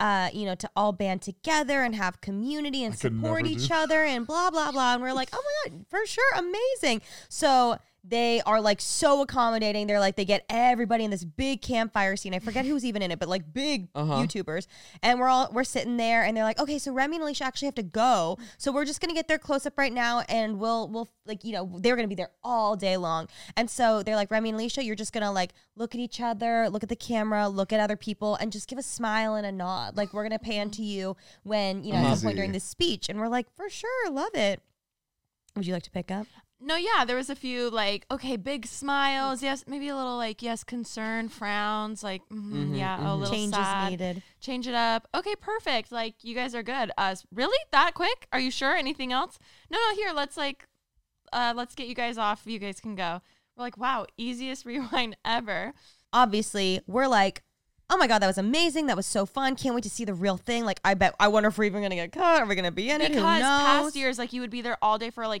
to all band together and have community and could support never each do. other and blah, blah, blah. And we're like, oh my God, for sure. Amazing. So they are like so accommodating. They're like, they get everybody in this big campfire scene. I forget who's even in it, but like big YouTubers. And we're sitting there and they're like, okay, so Remy and Alicia actually have to go. So we're just going to get their close up right now. And we'll like, they're going to be there all day long. And so they're like, Remy and Alicia, you're just going to like look at each other, look at the camera, look at other people, and just give a smile and a nod. Like we're going to pan to you when, at some Easy. point during this speech. And we're like, for sure. Love it. Would you like to pick up? No, yeah, there was a few like, okay, big smiles. Yes, maybe a little like, yes, concern, frowns, like, yeah, a little Changes sad. needed. Change it up. Okay, perfect. Like, you guys are good. Really? That quick? Are you sure? Anything else? No, here, let's get you guys off. You guys can go. We're like, wow, easiest rewind ever. Obviously, we're like, oh my God, that was amazing. That was so fun. Can't wait to see the real thing. Like, I wonder if we're even going to get cut. Are we going to be in it? Who Because knows? past years, like, you would be there all day for like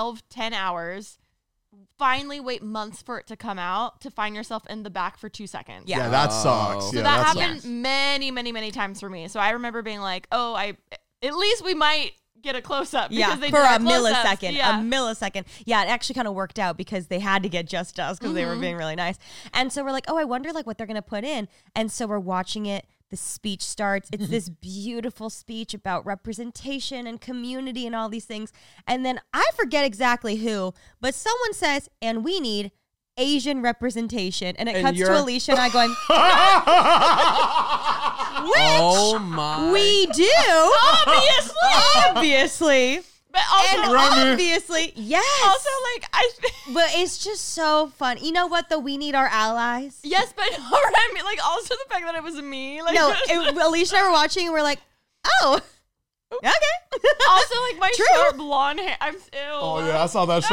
10 hours. Finally wait months for it to come out to find yourself in the back for 2 seconds. Yeah. Yeah, that sucks. So So Yeah, that that happened sucks. many, many, many times for me. So I remember being like, oh, at least we might get a close up. Yeah, because they for did a our close-ups. millisecond. Yeah. A millisecond. Yeah, it actually kind of worked out because they had to get just us because they were being really nice. And so we're like, oh, I wonder like what they're gonna put in. And so we're watching it. The speech starts. It's this beautiful speech about representation and community and all these things. And then I forget exactly who, but someone says, and we need Asian representation. And it And cuts to you're- Alicia and I going, Oh my. we do. Obviously. But also, And Remy. obviously, yes. also like But it's just so fun. You know what, though? We need our allies. yes, but I mean, like also the fact that it was me. Like No, Alicia and I were watching and we're like, oh, okay. also like my True. short blonde hair. I'm ew. Oh yeah, I saw that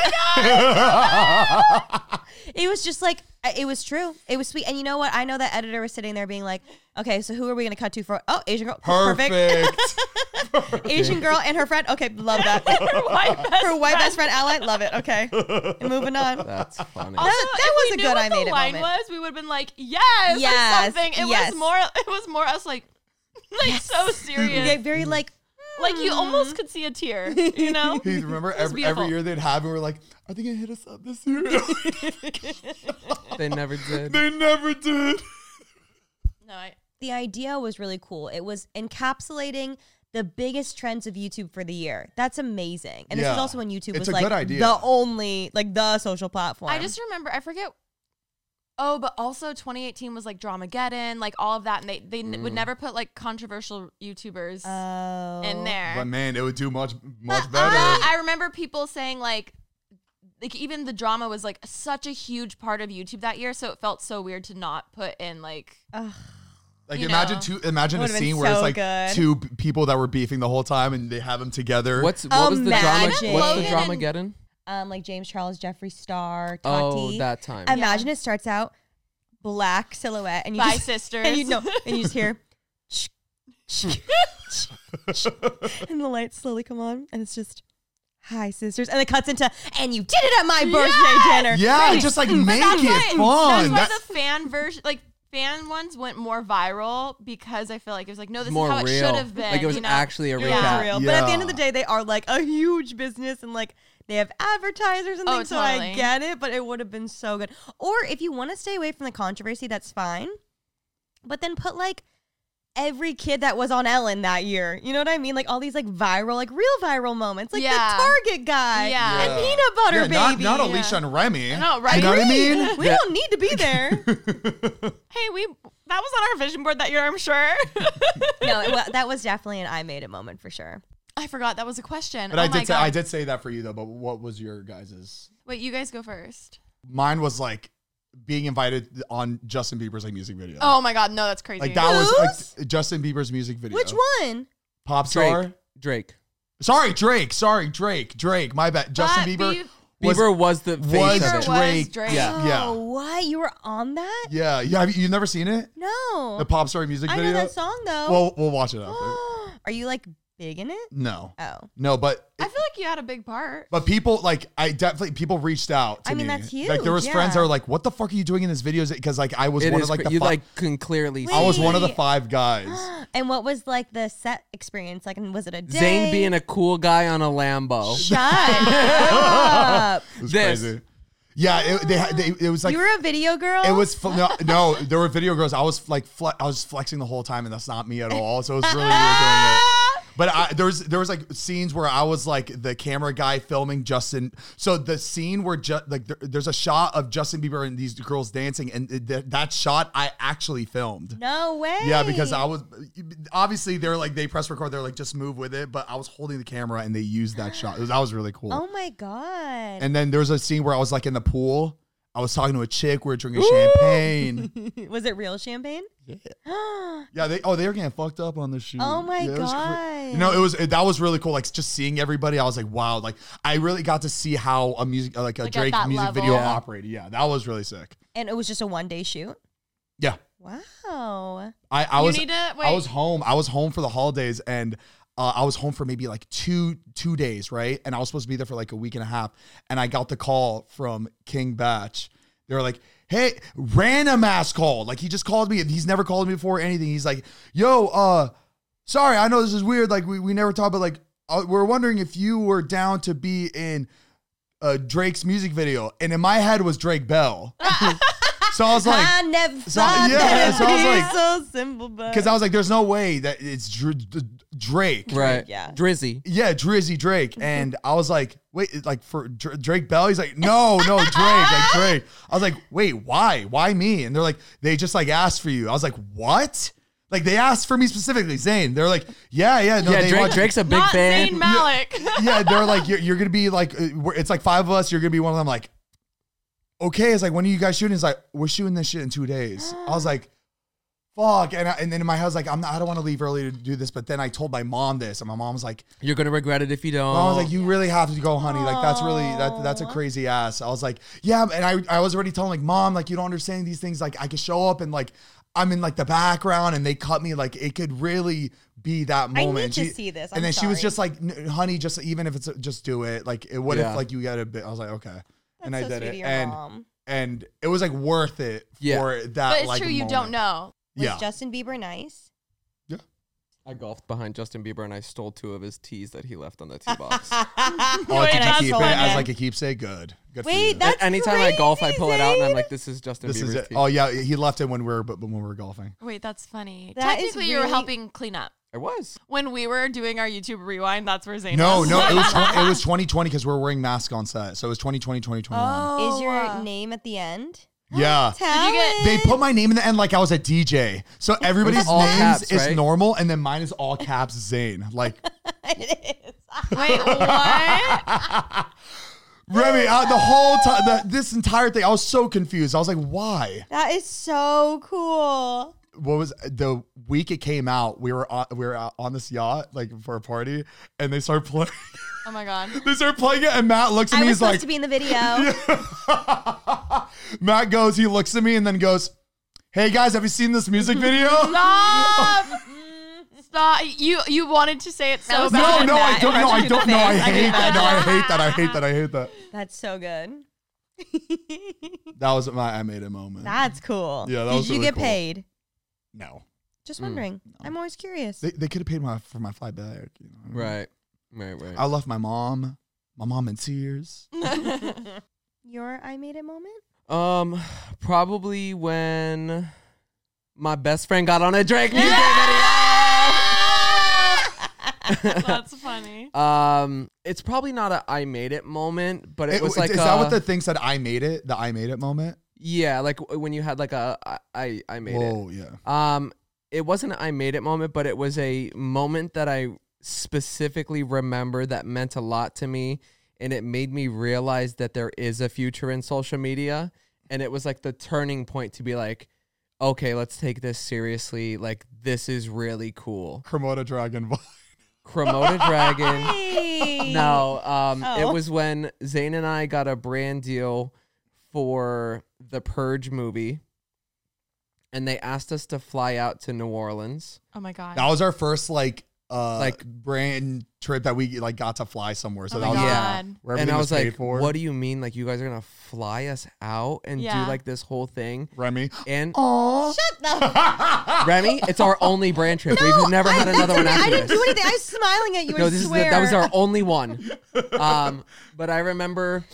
short. It was just like, it was true. It was sweet. And you know what? I know that editor was sitting there being like, okay, so who are we going to cut to for? Oh, Asian girl. Perfect. Asian girl and her friend. Okay, love that. Her white best friend ally. Love it. Okay. Moving on. That's funny. Also, that if was we a knew good what I made the it line moment. was, we would have been like, yes, Yes, or something. It yes. was more us like so serious. Yeah, very like, Like you almost could see a tear, you know? Hey, remember every beautiful. year they'd have, and we're like, are they gonna hit us up this year? They never did. They never did. No, the idea was really cool. It was encapsulating the biggest trends of YouTube for the year. That's amazing. And this was Yeah. also when YouTube It's was a like good idea. the only, like the social platform. I just remember, I forget. Oh, but also 2018 was like Dramageddon, like all of that. And they would never put like controversial YouTubers in there. But man, it would do much better. I remember people saying like even the drama was like such a huge part of YouTube that year. So it felt so weird to not put in like, Like you imagine know. imagine a Would've been scene where it's so like good. two people that were beefing the whole time and they have them together. What was the drama? Imagine. What's the Logan drama and- getting? like James Charles, Jeffree Star, Oh, Tati. that time. Imagine it starts out black silhouette and you By just, sisters. and you know, and you just hear and the lights slowly come on and it's just hi sisters and it cuts into and you did it at my birthday dinner. Yeah, just like make That's it why fun. the fan version, like fan ones went more viral because I feel like it was like, no, this More is how it real. should have been. Like it was you know? actually a It recap. was real. But at the end of the Yeah. day, they are like a huge business and like they have advertisers and Oh, things. So I totally. get it, but it would have been so good. Or if you want to stay away from the controversy, that's fine. But then put like every kid that was on Ellen that year. You know what I mean? Like all these like viral, like real viral moments. Like Yeah. the Target guy Yeah. and peanut butter Yeah, baby. not Alicia and Remy. No, right? You know what I mean? We don't need to be there. Hey, that was on our vision board that year, I'm sure. No, that was definitely an I made it moment for sure. I forgot that was a question. But oh I my did say God. I did say that for you though. But what was your guys's? Wait, you guys go first. Mine was like being invited on Justin Bieber's like music video. Oh my God, no, that's crazy. Like that was Whose? like Justin Bieber's music video. Which one? Pop star? Drake. Sorry, Drake. My bad. Justin Bieber. Bieber was the face was of it. was Drake. Drake. Yeah. Yeah. Oh, what? You were on that? Yeah. You've never seen it? No. The Pop Star music I video? know that song though. Well, we'll watch it after. Are you like big in it? No. Oh. No, but I feel like you had a big part. But people like people reached out to I me. mean, that's Like there was huge, friends that yeah. were like, "What the fuck are you doing in this video?" Because like I was It one is of like the you fi- like can clearly see. I was one of the Wait. 5 guys. And what was like the set experience? Like, was it a day? Zayn being a cool guy on a Lambo. Shut up. It was This. crazy. Yeah, it was like You were a video girl? it was no. There were video girls. I was like I was flexing the whole time, and that's not me at all. So it was really weird doing it. But there was like scenes where I was like the camera guy filming Justin. So the scene where there's a shot of Justin Bieber and these girls dancing, and that shot I actually filmed. No way. Yeah, because I was obviously they're like they press record. They're like just move with it, but I was holding the camera and they used that shot. That was really cool. Oh my God. And then there was a scene where I was like in the pool. I was talking to a chick. We were drinking champagne. Was it real champagne? Yeah, they were getting fucked up on the shoot. Oh my Yeah, it was God. You know, that was really cool. Like just seeing everybody, I was like, wow. Like I really got to see how a music like a Like, at Drake that music level. video Yeah. operated. Yeah, that was really sick. And it was just a 1-day shoot? Yeah, Wow. I You was need to- I wait. was home. I was home for the holidays and. I was home for maybe like two days, right? And I was supposed to be there for like a week and a half. And I got the call from King Batch. They were like, hey, random ass call. Like he just called me. He's never called me before or anything. He's like, yo, sorry, I know this is weird. Like we never talked, but like, we're wondering if you were down to be in Drake's music video. And in my head was Drake Bell. So I was like, I never so- thought yeah, that so I was it'd be like- so simple, but because I was like, there's no way that it's Drake. Right. yeah. Drizzy. Yeah, Drizzy Drake. And I was like, wait, like for Drake Bell? He's like, no, Drake, like Drake. I was like, wait, why? Why me? And they're like, they just like asked for you. I was like, what? Like they asked for me specifically, Zayn. They're like, yeah. No, Yeah, they want- Drake's a big Not fan. Zayn Malik. yeah, they're like, you're gonna be like, it's like 5 of us. You're gonna be one of them. Like, okay. It's like, when are you guys shooting? It's like, we're shooting this shit in 2 days. I was like, fuck. And then in my head, I was like, I don't want to leave early to do this. But then I told my mom this, and my mom was like, You're gonna regret it if you don't. I was like, you really have to go, honey. Like, that's really, that's a crazy ass. I was like, yeah. And I was already telling like, mom, like, you don't understand these things. Like, I could show up and like, I'm in like the background and they cut me. Like, it could really be that I moment. need to see this. And I'm then she was sorry. just like, honey, just even if it's just do it. Like, what Yeah. if like you got a bit? I was like, okay. And That's I so did sweet it. of your mom. And it was like worth it Yeah. for that. But it's like, true, you moment. don't know. Was Yeah. Justin Bieber nice? I golfed behind Justin Bieber and I stole 2 of his tees that he left on the tee box. Oh, Wait, did you that's keep it funny. as like a keepsake? Good. Good for Wait, you. that's Anytime I golf, I crazy, pull it out and I'm Zayn. like, this is Justin This Bieber's is it. tee. Oh yeah, he left it when we were golfing. Wait, that's funny. That is Technically, you were really- helping clean up. I was. When we were doing our YouTube rewind, that's where Zayn No, was. it was 2020 because we're wearing masks on set. So it was 2020, 2021. Oh, Is your name at the end? Yeah. Talent. They put my name in the end like I was a DJ. So everybody's It's all names caps, is right? normal, and then mine is all caps Zayn. Like, It is. Wait, what? Remy, the whole time, this entire thing, I was so confused. I was like, why? That is so cool. What was the week it came out? We were out on this yacht, like for a party, and they started playing. Oh my god. They started playing it, and Matt looks at I me. was He's supposed like, to be in the video. Matt goes, he looks at me and then goes, hey guys, have you seen this music video? Stop! Stop! You wanted to say it so bad. No, I don't. No, I to don't. the No, I face. I hate hate that. that. No, I hate that. I hate that. I hate that. That's so good. That was my I made it moment. That's cool. Yeah, that Did was you really get cool. paid? No, Just wondering. I'm always curious. they could have paid for my flight back. You know? Right. I left my mom in tears. Your I made it moment? Probably when my best friend got on a Drake music That's funny. video. It's probably not a I made it moment, but it was like is that what the thing said? I made it. The I made it moment. yeah, like when you had like a I made it. Whoa, yeah. It wasn't an I made it moment, but it was a moment that I specifically remember that meant a lot to me, and it made me realize that there is a future in social media, and it was like the turning point to be like, okay, let's take this seriously. Like, this is really cool. Cremota Dragon. Cremota Dragon. Hey. No, Oh. it was when Zayn and I got a brand deal for the Purge movie, and they asked us to fly out to New Orleans. Oh my god. That was our first like Like- brand trip that we like got to fly somewhere. So Oh that my was God. where And everything I was paid like, for. what do you mean? Like, you guys are going to fly us out and Yeah. do like this whole thing? Remy? And Aww. Remy, it's our only brand trip. We've never had another one after I didn't this. do anything. I was smiling at you. No, I this is swear. that was our only one. But I remember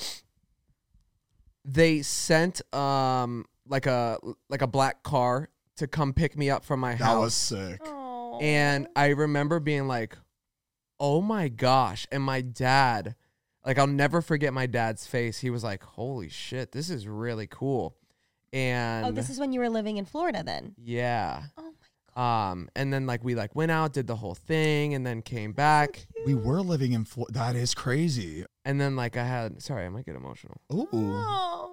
they sent like a black car to come pick me up from my house. That was sick. Oh. And I remember being like, oh my gosh. And my dad, like, I'll never forget my dad's face. He was like, holy shit, this is really cool. And Oh, this is when you were living in Florida then. yeah. Oh my god. And then like we like went out, did the whole thing, and then came back. We were living in Florida. That is crazy. And then like I might get emotional. Ooh. Oh.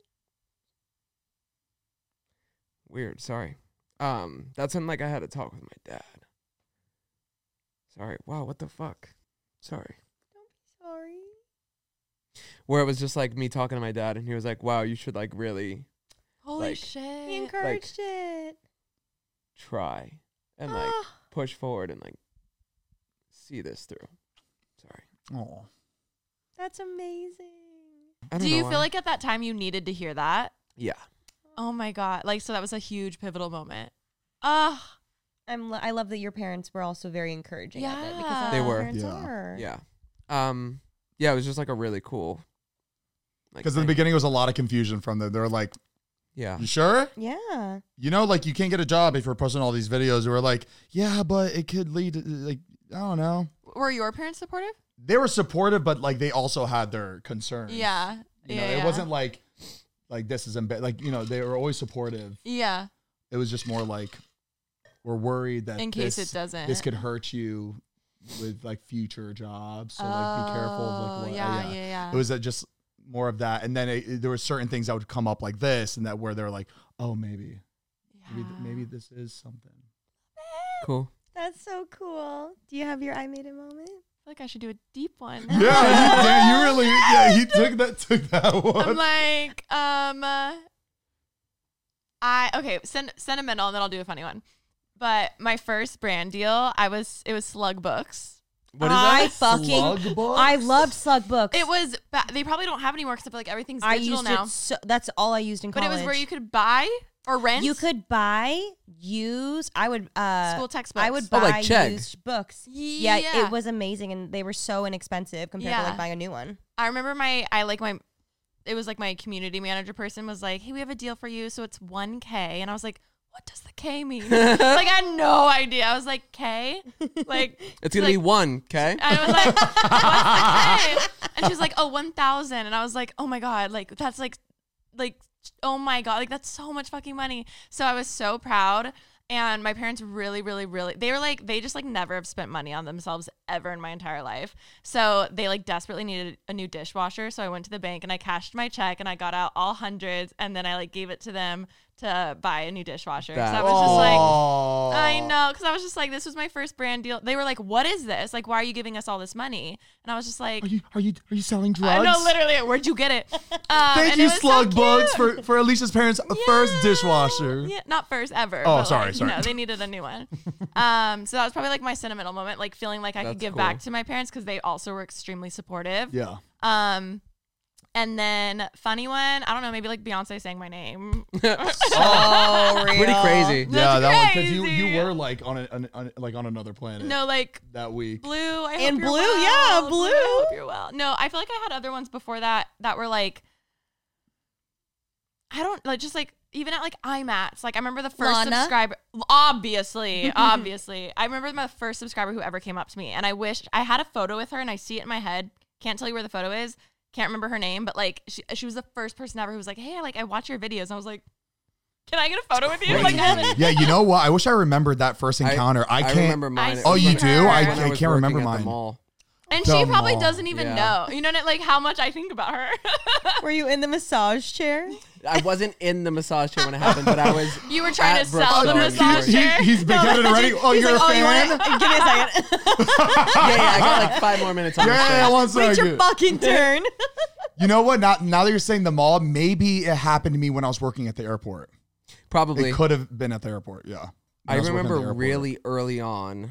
Weird, sorry. That's when like I had a talk with my dad. Sorry. Wow, what the fuck? Sorry. Sorry. Where it was just like me talking to my dad, and he was like, wow, you should like really Holy like- shit. He encouraged it. try and like push forward and like see this through. Sorry. Oh. That's amazing. I don't Do know you why. feel like at that time you needed to hear that? Yeah. Oh my god. Like, so that was a huge pivotal moment. I love that your parents were also very encouraging of it because that's They how were. parents Yeah. are. Yeah, it was just like a really cool. Because in the beginning, it was a lot of confusion from them. They were like, Yeah. "You sure? Yeah. You know, like you can't get a job if you're posting all these videos." We were like, "Yeah, but it could lead to like I don't know." Were your parents supportive? They were supportive, but like they also had their concerns. Yeah. You know, yeah. it wasn't like this is like they were always supportive. Yeah. It was just more like we're worried that In case it doesn't. this could hurt you with like future jobs. So like be careful of like what. Yeah. It was just more of that, and then there were certain things that would come up like this, and that where they're like, oh maybe this is something. Cool. That's so cool. Do you have your I made it moment? I feel like I should do a deep one. Yeah, you really. Yeah, he took that one. I'm like, okay, sentimental, and then I'll do a funny one. But my first brand deal, it was Slug Books. What is I that? fucking I loved Slug Books. It was they probably don't have anymore because I feel like everything's I digital used now. it. So, that's all I used in But college. it was where you could buy or rent. You could buy, use. I would school textbooks. I would Oh, buy like Chegg. used books. Yeah. it was amazing, and they were so inexpensive compared to Yeah. like buying a new one. I remember it was like my community manager person was like, hey, we have a deal for you. So it's 1K. And I was like, what does the K mean? Like, I had no idea. I was like, K? Like, It's gonna be 1, okay? I was like, what's the K? And she was like, oh, 1,000. And I was like, oh my God, like, that's like, oh my God, like, that's so much fucking money. So I was so proud. And my parents really, really, really, they were like, they just like never have spent money on themselves ever in my entire life. So they like desperately needed a new dishwasher. So I went to the bank and I cashed my check and I got out all hundreds and then I like gave it to them to buy a new dishwasher. So I was just like, I know. Cause I was just like, this was my first brand deal. They were like, what is this? Like, why are you giving us all this money? And I was just like, Are you selling drugs? I know, literally, where'd you get it? Thank and you, it was so Slug Bugs, cute. for Alicia's parents' first dishwasher. Yeah, not first ever. Oh, but, sorry, like, sorry. You know, they needed a new one. So that was probably like my sentimental moment, like feeling like I could That's give cool. back to my parents because they also were extremely supportive. Yeah. And then funny one, I don't know, maybe like Beyonce saying my name. Oh, real. Pretty crazy. Yeah, that one because crazy. you were like on another planet. No, like that week. Blue. I hope And you're Blue, well. yeah, I Blue. hope you're well. No, I feel like I had other ones before that were like, I don't like just like even at like IMATs. Like I remember the first Lana? subscriber. Obviously. I remember my first subscriber who ever came up to me, and I wished I had a photo with her, and I see it in my head. Can't tell you where the photo is. Can't remember her name, but like she was the first person ever who was like, "Hey, I watch your videos." And I was like, "Can I get a photo with you?" Like, Yeah, you know what? I wish I remembered that first encounter. I can't remember mine. I Oh, you see do? her. I When was can't remember working at the mine. mall. and The she probably mall. doesn't even Yeah. know. You know, like how much I think about her. Were you in the massage chair? I wasn't in the massage chair when it happened, but I was. You were trying at to sell the Brooks massage Garden. chair. He's been getting it ready. Oh, He's you're like, a oh, you fan? want to give me a second? Yeah, I got like 5 more minutes on this Yeah, thing. one Wait your second. fucking turn. You know what? Now that you're saying the mall, maybe it happened to me when I was working at the airport. Probably. It could have been at the airport. Yeah. When I was working at the remember airport. really early on.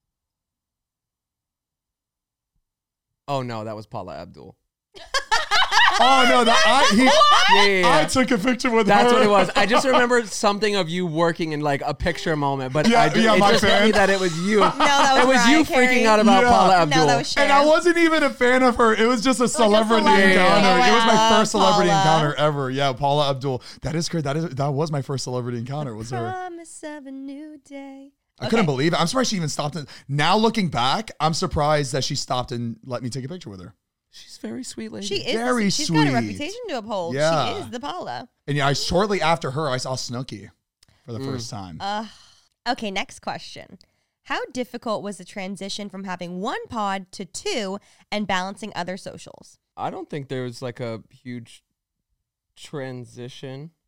Oh no, that was Paula Abdul. Oh no! Yeah. I took a picture with That's her. what it was. I just remembered something of you working in like a picture moment, but Yeah, I just, yeah, it my just hit fan. me that it was you. No, that was it was Mariah you Carey. freaking out about Yeah. Paula Abdul. No, that was Cher. And I wasn't even a fan of her. It was just a celebrity celebrity. encounter. It was my Wow, first celebrity Paula. encounter ever. Yeah, Paula Abdul. That is great. That was my first celebrity encounter. Was her? Promise of a new day. I couldn't believe it. I'm surprised she even stopped. Now looking back, I'm surprised that she stopped and let me take a picture with her. She's a very sweet lady. She is. Very She's got a sweet. reputation to uphold. Yeah. She is the Paula. And yeah, shortly after her, I saw Snooki for the first time. Okay, next question. How difficult was the transition from having one pod to 2 and balancing other socials? I don't think there was like a huge transition.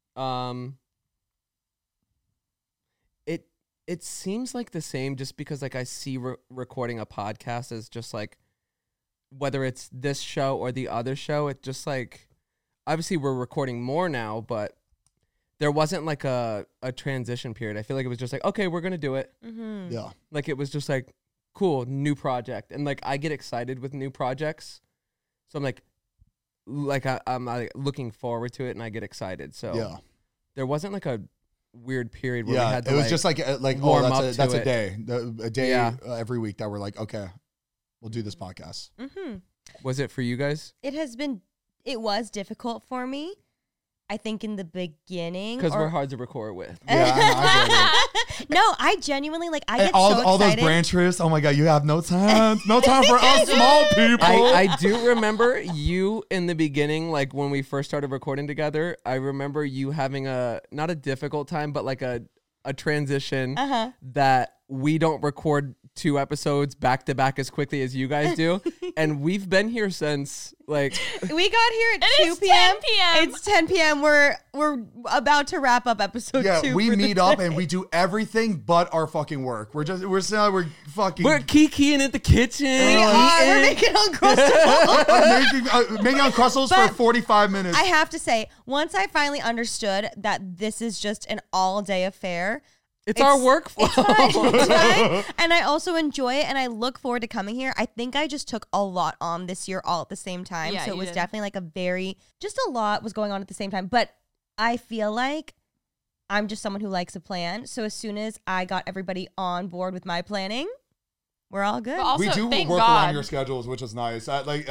It seems like the same just because like I see recording a podcast as just like whether it's this show or the other show, it just like obviously we're recording more now, but there wasn't like a transition period. I feel like it was just like, okay, we're gonna do it. Yeah. Like it was just like cool, new project. And like I get excited with new projects. So I'm like I'm like looking forward to it and I get excited. So Yeah. there wasn't like a weird period where we Yeah, had to it was just like warm up that's to a it. day, a day Yeah. every week that we're like, okay, we'll do this podcast. Mm-hmm. Was it for you guys? It was difficult for me. I think in the beginning. Because or- we're hard to record with. Yeah, I get it. No, I genuinely I And get all, so all those excited. brand trips. Oh my god, you have no time for us small people. I do remember you in the beginning, like when we first started recording together. I remember you having not a difficult time, but like a transition that we don't record 2 episodes back to back as quickly as you guys do. And we've been here since like We got here at It 2 is p.m. 10 p.m. It's 10 p.m. We're about to wrap up episode 2. Yeah, we for the meet up day. and we do everything but our fucking work. We're fucking we're kikiing in the kitchen. We're making Uncrustables. making Uncrustables But for 45 minutes. I have to say, once I finally understood that this is just an all-day affair, It's our workflow. It's fine. And I also enjoy it, and I look forward to coming here. I think I just took a lot on this year all at the same time. Yeah, So it you was did. definitely just a lot was going on at the same time. But I feel like I'm just someone who likes to plan. So as soon as I got everybody on board with my planning, we're all good. But also, we do thank work God. around your schedules, which is nice.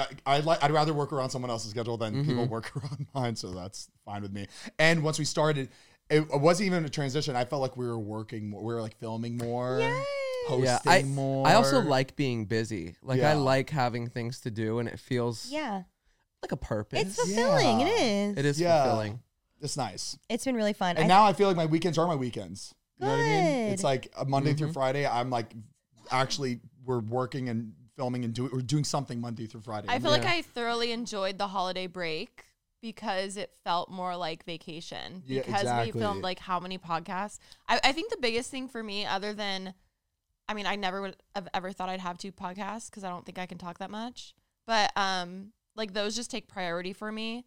I'd rather work around someone else's schedule than people work around mine, so that's fine with me. And once we started, it wasn't even a transition. I felt like we were working more. We were like filming more, posting more. I also like being busy. Like I Yeah. like having things to do, and it feels yeah. like a purpose. It's fulfilling. Yeah. It is. It is Yeah. fulfilling. It's nice. It's been really fun. And now I feel like my weekends are my weekends. You know what I mean? Good. It's like a Monday through Friday. I'm like, actually, we're working and filming and we're doing something Monday through Friday. I feel like I thoroughly enjoyed the holiday break because it felt more like vacation. Yeah, Because exactly. we filmed like how many podcasts. I think the biggest thing for me, other than, I mean, I never would have ever thought I'd have 2 podcasts because I don't think I can talk that much. But like those just take priority for me.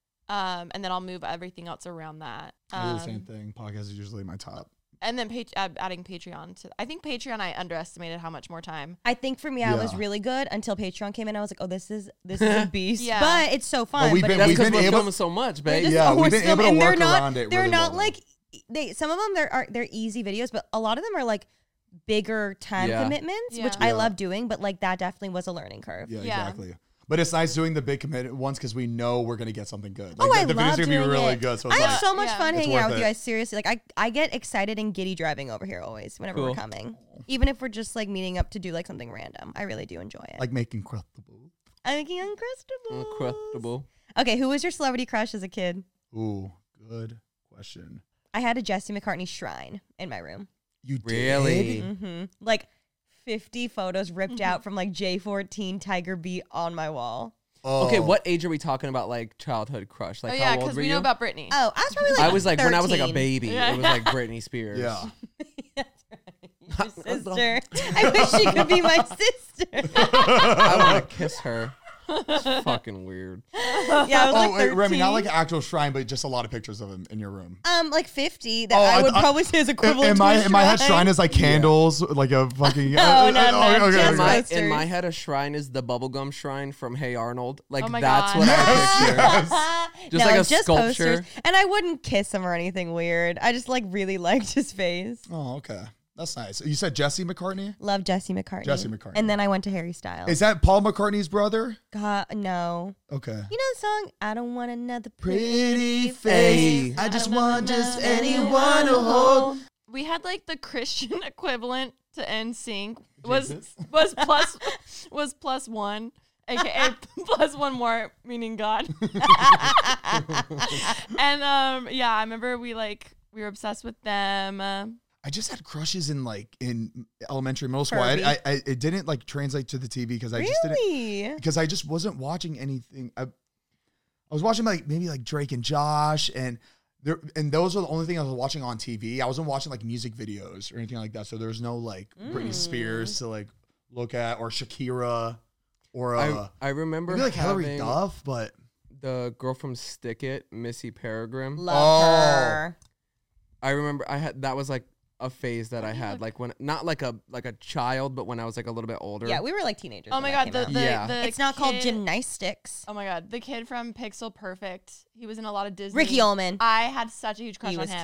And then I'll move everything else around that. I do the same thing. Podcast is usually my top. And then adding Patreon to. I think Patreon, I underestimated how much more time. I think for me, I was Yeah. really good until Patreon came in. I was like, oh, this is a beast. Yeah. But it's so fun. we've but been- That's we've because we're able- filming so much, they're babe. just Yeah, we've always been film- able to and they're work not- around it They're really not well, like some of them they're easy videos, but a lot of them are like bigger time Yeah. commitments, which Yeah. I love doing. But like that definitely was a learning curve. Yeah, Yeah. exactly. But it's nice doing the big committed ones because we know we're gonna get something good. Oh, Like, I the love videos are gonna be doing really it. good. So I it's have like, so much Yeah. fun It's hanging out worth with you it. guys. Seriously, like I get excited and giddy driving over here always whenever Cool. we're coming, even if we're just like meeting up to do like something random. I really do enjoy it. like making crustables. I'm making Uncrustables. Incredible. Okay, who was your celebrity crush as a kid? Ooh, good question. I had a Jesse McCartney shrine in my room. You Really? did? Mm-hmm. Like 50 photos ripped out from like J14 Tiger Beat on my wall. Oh. Okay, what age are we talking about? Like childhood crush? Like Oh, how yeah, old because were we you? know about Britney. Oh, I was probably like I was like when I was like a 13. baby. Yeah. It was like Britney Spears. Yeah. Your sister. I wish she could be my sister. I want to kiss her. It's fucking weird. Yeah, I was Oh, like wait, 13. Remy, not like an actual shrine, but just a lot of pictures of him in your room. Like 50 that Oh, I would I- probably say is equivalent In to my a in my head, shrine. shrine is like candles, like a fucking. No, no, okay, just In okay. my, posters. in my head, a shrine is the bubblegum shrine from Hey Arnold. Like Oh my that's God. what I picture. Just like a sculpture. posters. And I wouldn't kiss him or anything weird. I just like really liked his face. Oh, okay. That's nice. You said Jesse McCartney? Love Jesse McCartney. Jesse McCartney. And then I went to Harry Styles. Is that Paul McCartney's brother? God, no. Okay. You know the song? I don't want another Pretty face. I just want just anyone to hold. We had like the Christian equivalent to NSYNC Jesus. was plus one, aka plus one more, meaning God. And yeah, I remember we were obsessed with them. I just had crushes in elementary, middle school. Furby. I it didn't like translate to the TV because I just didn't Really? because I just wasn't watching anything. I was watching maybe Drake and Josh and those are the only thing I was watching on TV. I wasn't watching like music videos or anything like that. So there was no Britney Spears to like look at or Shakira or I remember maybe like Hillary having Duff, but the girl from Stick It, Missy Peregrine. Love her. I remember that was like a phase that I had, like when not like a child, but when I was like a little bit older. Yeah, we were like teenagers. Oh when my that God, came out. Yeah. the It's not called kid- gymnastics. Oh my God, the kid from Pixel Perfect. He was in a lot of Disney. Ricky Ullman. I had such a huge crush He on was him. cute.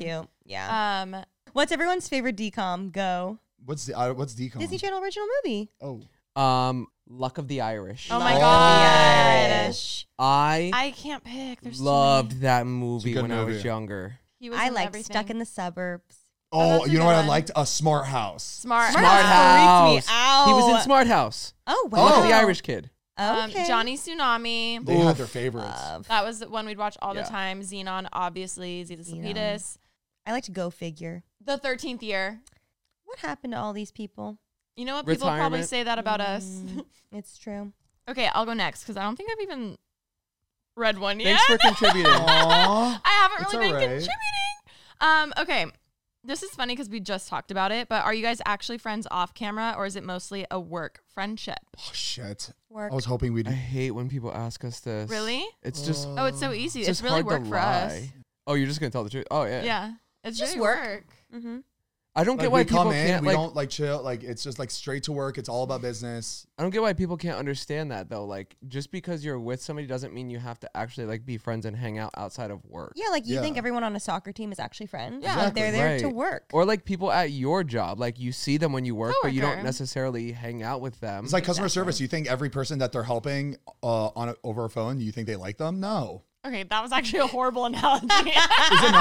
Yeah. What's everyone's favorite DCOM? Go. What's DCOM? Disney Channel original movie. Oh. Luck of the Irish. Oh my Oh. god. Irish. I I can't pick. There's loved that movie good when I was movie. younger. He was I in liked everything. Stuck in the Suburbs. Oh, that's a you know good what I one. liked? A Smart House. Smart. Smart House freaked House. me out. He was in Smart House. Oh, Luck wow. of the Irish kid. Okay. Johnny Tsunami. They had their favorites. That was the one we'd watch all Yeah. the time. Xenon, obviously. Zeta Xenon. Sapidus. I like to Go Figure. The 13th year. What happened to all these people? You know what? People probably Retirement. say that about us. It's true. Okay, I'll go next because I don't think I've even read one yet. Thanks for contributing. Aw. I haven't It's really been alright. contributing. Okay. This is funny because we just talked about it, but are you guys actually friends off camera or is it mostly a work friendship? Oh, shit. Work. I was hoping we'd. I hate when people ask us this. Really? It's just Oh, it's so easy. it's It's just really hard work to for us. lie. Oh, you're just gonna tell the truth. Oh yeah. Yeah. It's Just really work. work. Mm-hmm. I don't Like, get why we people come in, can't we like. don't like chill. Like it's just like straight to work. It's all about business. I don't get why people can't understand that though. Like just because you're with somebody doesn't mean you have to actually like be friends and hang out outside of work. Yeah, like you Yeah. think everyone on a soccer team is actually friends. Yeah. Like, they're there to Right. work. Or like people at your job, like you see them when you work, but you don't Coworker. necessarily hang out with them. It's like customer service. You think every person that they're helping over a phone, you think they like them? No. Okay, that was actually a horrible analogy. Is it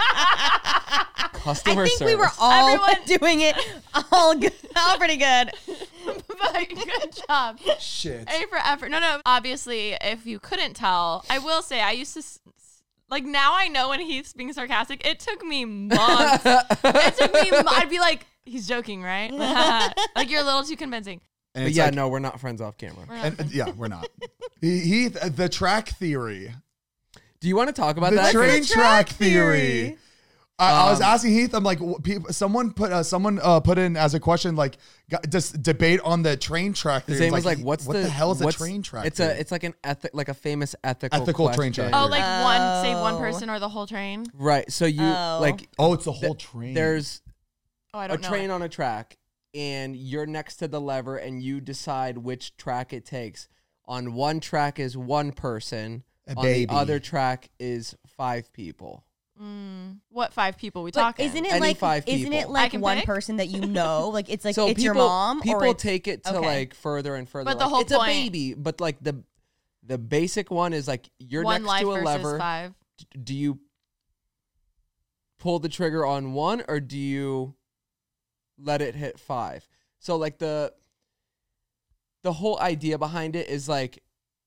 not? customer I think service. we were all Everyone- doing it all good, all pretty good. But good job. Shit. A for effort. No. Obviously, if you couldn't tell, I will say I used to like now I know when Heath's being sarcastic. It took me months. It took me. I'd be like, he's joking, right? Like you're a little too convincing. And But it's yeah, like- no, we're not friends off camera. yeah, we're not. Heath, the track theory. Do you want to talk about The that? train track theory? theory. I was asking Heath. I'm like, someone put in as a question like, just debate on the train track theory. His name It's was like, "What's what the hell is a train track?" It's theory? it's like an like a famous ethical train track. Oh, theory. like one, say one person or the whole train. right. So you Oh. like Oh, it's the whole train. there's Oh, I a don't know. train on a track, and you're next to the lever, and you decide which track it takes. On one track is one person. A on baby. the other track is 5 people. What 5 people we But talking? isn't it Any like 5 isn't it people. I like can one pick? person that you know? Like it's like So it's people, your mom. people or it's, take it to okay. like further and further. But the like, whole it's point- a baby, but like the basic one is like you're one next life to a versus lever. 5. Do you pull the trigger on one or do you let it hit 5? So like the whole idea behind it is like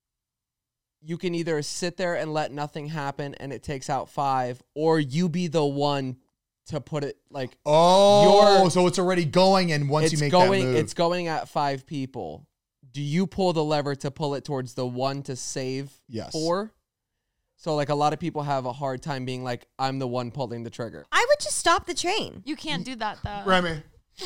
you can either sit there and let nothing happen and it takes out 5, or you be the one to put it like Oh, so it's already going, and once you it's make going that move, it's going at 5 people. Do you pull the lever to pull it towards the one to save Yes. 4? So like a lot of people have a hard time being like, I'm the one pulling the trigger. I would just stop the train. You can't do that though. Remy.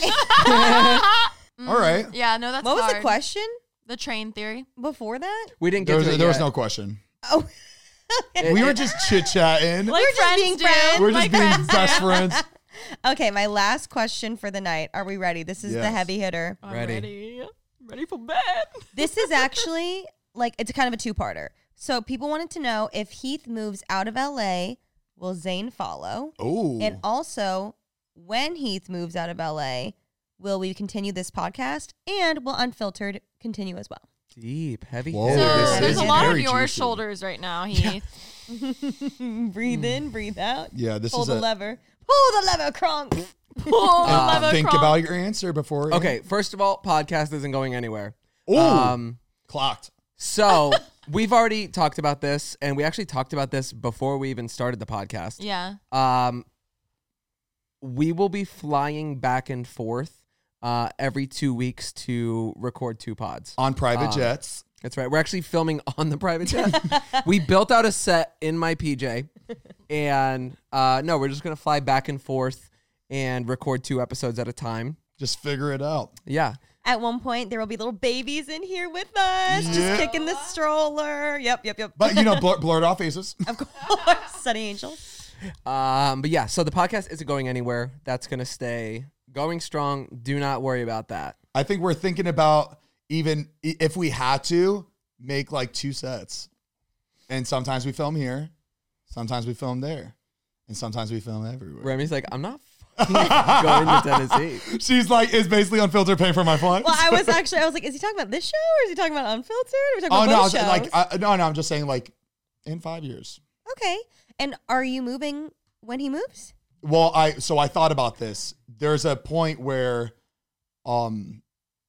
All right. Yeah, no, that's What was the hard. question The train theory. before that? We didn't get to it There was yet. no question. Oh, We were just chit chatting. Like just friends being do. friends. We're just Like being friends best do. friends. okay. My last question for the night. Are we ready? This is the Yes. heavy hitter. I'm Ready. ready for bed. This is actually like it's kind of a 2-parter. So people wanted to know if Heath moves out of LA, will Zane follow? Oh, And also, when Heath moves out of LA, will we continue this podcast and will Unfiltered continue as well? Deep, heavy. Whoa, hitter. So this there's is a lot on very your juicy. shoulders right now, Heath. Breathe in, breathe out. yeah. This Pull is the a lever. Pull the lever, Kronk. Pull the lever, think Kronk. about your answer before. Okay, first of all, podcast isn't going anywhere. Ooh, clocked. So we've already talked about this, and we actually talked about this before we even started the podcast. Yeah. We will be flying back and forth every 2 weeks to record 2 pods. On private jets. That's right. We're actually filming on the private jet. We built out a set in my PJ, and no, we're just gonna fly back and forth and record 2 episodes at a time. Just figure it out. Yeah. At one point, there will be little babies in here with us, Yeah. just kicking the stroller. Yep. But blurred off faces. Of course, Sunny Angels. But yeah, so the podcast isn't going anywhere. That's gonna stay going strong. Do not worry about that. I think we're thinking about even if we had to make like 2 sets, and sometimes we film here, sometimes we film there, And sometimes we film everywhere. Remy's like, I'm not going to Tennessee. She's like, is basically unfiltered paying for my flights. Well, I was like, is he talking about this show or is he talking about Unfiltered? Are we talking Oh about no, both shows? no, I'm just saying like in 5 years. Okay. And are you moving when he moves? Well, I thought about this. There's a point where Matt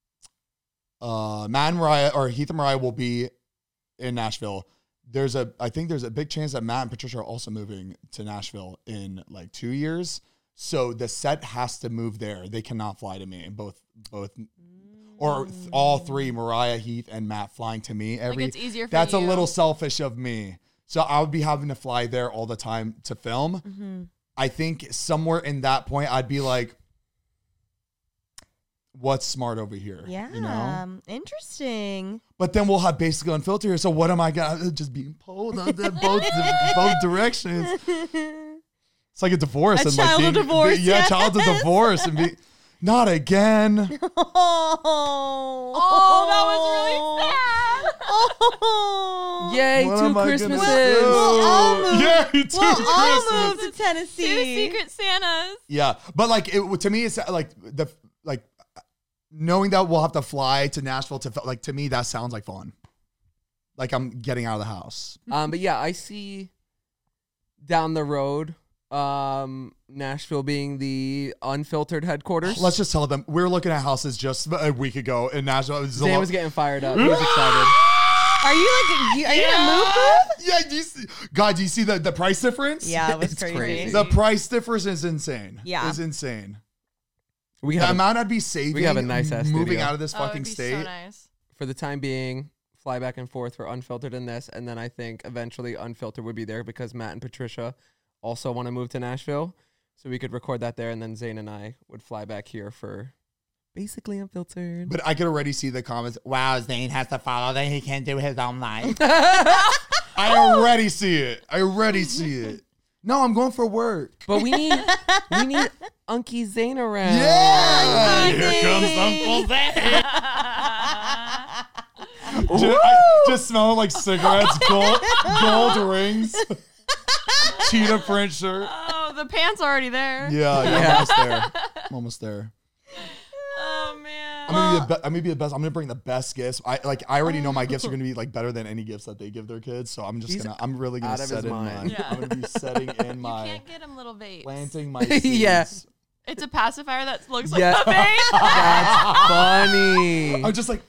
and Mariah or Heath and Mariah will be in Nashville. I think there's a big chance that Matt and Patricia are also moving to Nashville in like 2 years. So the set has to move there. They cannot fly to me. Both or all three, Mariah, Heath, and Matt flying to me every. it's easier for That's a you. little selfish of me. So I would be having to fly there all the time to film. Mm-hmm. I think somewhere in that point, I'd be like, what's smart over here? Yeah. You know? Interesting. But then we'll have basically Unfiltered here. So what am I going to just being pulled on both directions? It's like a divorce. A child of divorce, Yeah, yeah. child of divorce. And be, not again. Oh, that was really sad. Oh. Yay, What 2 am I gonna Christmases. do? We'll all move. Yeah, two We'll all Christmas. move to Two Tennessee. Secret Santas. Yeah, but like to me, it's like knowing that we'll have to fly to Nashville to me that sounds like fun. Like I'm getting out of the house. But yeah, I see down the road, Nashville being the Unfiltered headquarters. Let's just tell them we were looking at houses just a week ago in Nashville. Zane was getting fired up. He was excited. Are you gonna move? Yeah, do you see the price difference? Yeah, it was It's crazy. crazy. The price difference is insane. Yeah. It's insane. We The have amount I'd be saving have a nice-ass moving studio. out of this Oh, it'd fucking be state. so nice. for the time being, fly back and forth for Unfiltered in this, and then I think eventually Unfiltered would be there because Matt and Patricia also want to move to Nashville, so we could record that there, and then Zane and I would fly back here for basically Unfiltered. But I could already see the comments. Wow, Zane has to follow that. He can't do his own life. I already see it. No, I'm going for work. But we need Unky Zane around. Yeah. Here comes Uncle Zane. Just smelling like cigarettes, gold rings, cheetah print shirt. Oh, the pants already there. Yeah, I'm almost there. Oh man. I'm gonna be the best. I'm gonna bring the best gifts. I already know my gifts are gonna be like better than any gifts that they give their kids. So I'm really gonna out of set his in mind. I'm gonna be setting in You my can't get him little vapes. planting my seeds. Yeah. It's a pacifier that looks like Yeah. a vape. That's funny. I'm just like,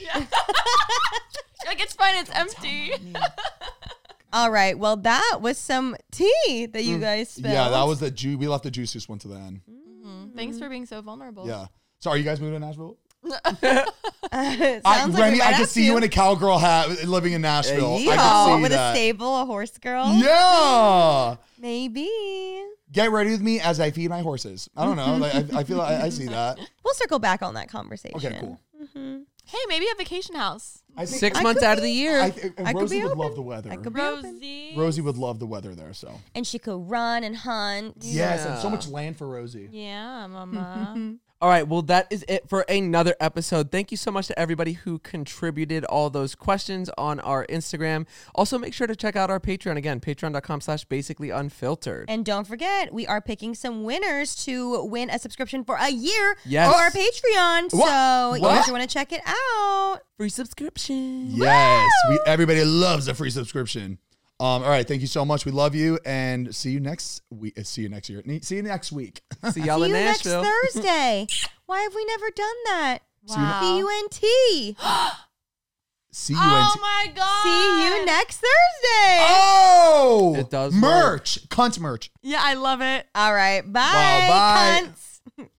Like it's fine, it's empty. All right. Well, that was some tea that you guys spilled. yeah, that was the juice. We left the juices one to the end. Thanks for being so vulnerable. Yeah. So are you guys moving to Nashville? It sounds like Remy, we I might can have see to. you in a cowgirl hat living in Nashville. Yeah. I can see with that. a stable, a horse girl. Yeah. Maybe. Get ready with me as I feed my horses. I don't know. Like, I feel like I see that. We'll circle back on that conversation. Okay, cool. Hey, maybe a vacation house. I think 6 I months could out of the year. I could Rosie be would open. love the weather. I could be open. Rosie. Rosie would love the weather there. So And she could run and hunt. yes, and so Yeah. much land for Rosie. Yeah, mama. All right, well, that is it for another episode. Thank you so much to everybody who contributed all those questions on our Instagram. Also, make sure to check out our Patreon. Again, patreon.com/basicallyunfiltered. And don't forget, we are picking some winners to win a subscription for a year Yes. for our Patreon. What? So you What? guys want to check it out. Free subscription. Yes, everybody loves a free subscription. All right, thank you so much. We love you, and see you next week. See you next year. See you next week. See y'all See in you next Nashville. Thursday. Why have we never done that? Wow. C-U-N-T. See you. Oh my god. See you next Thursday. Oh, It does merch, cunt merch. Yeah, I love it. All right. Bye. Wow, bye. Cunts.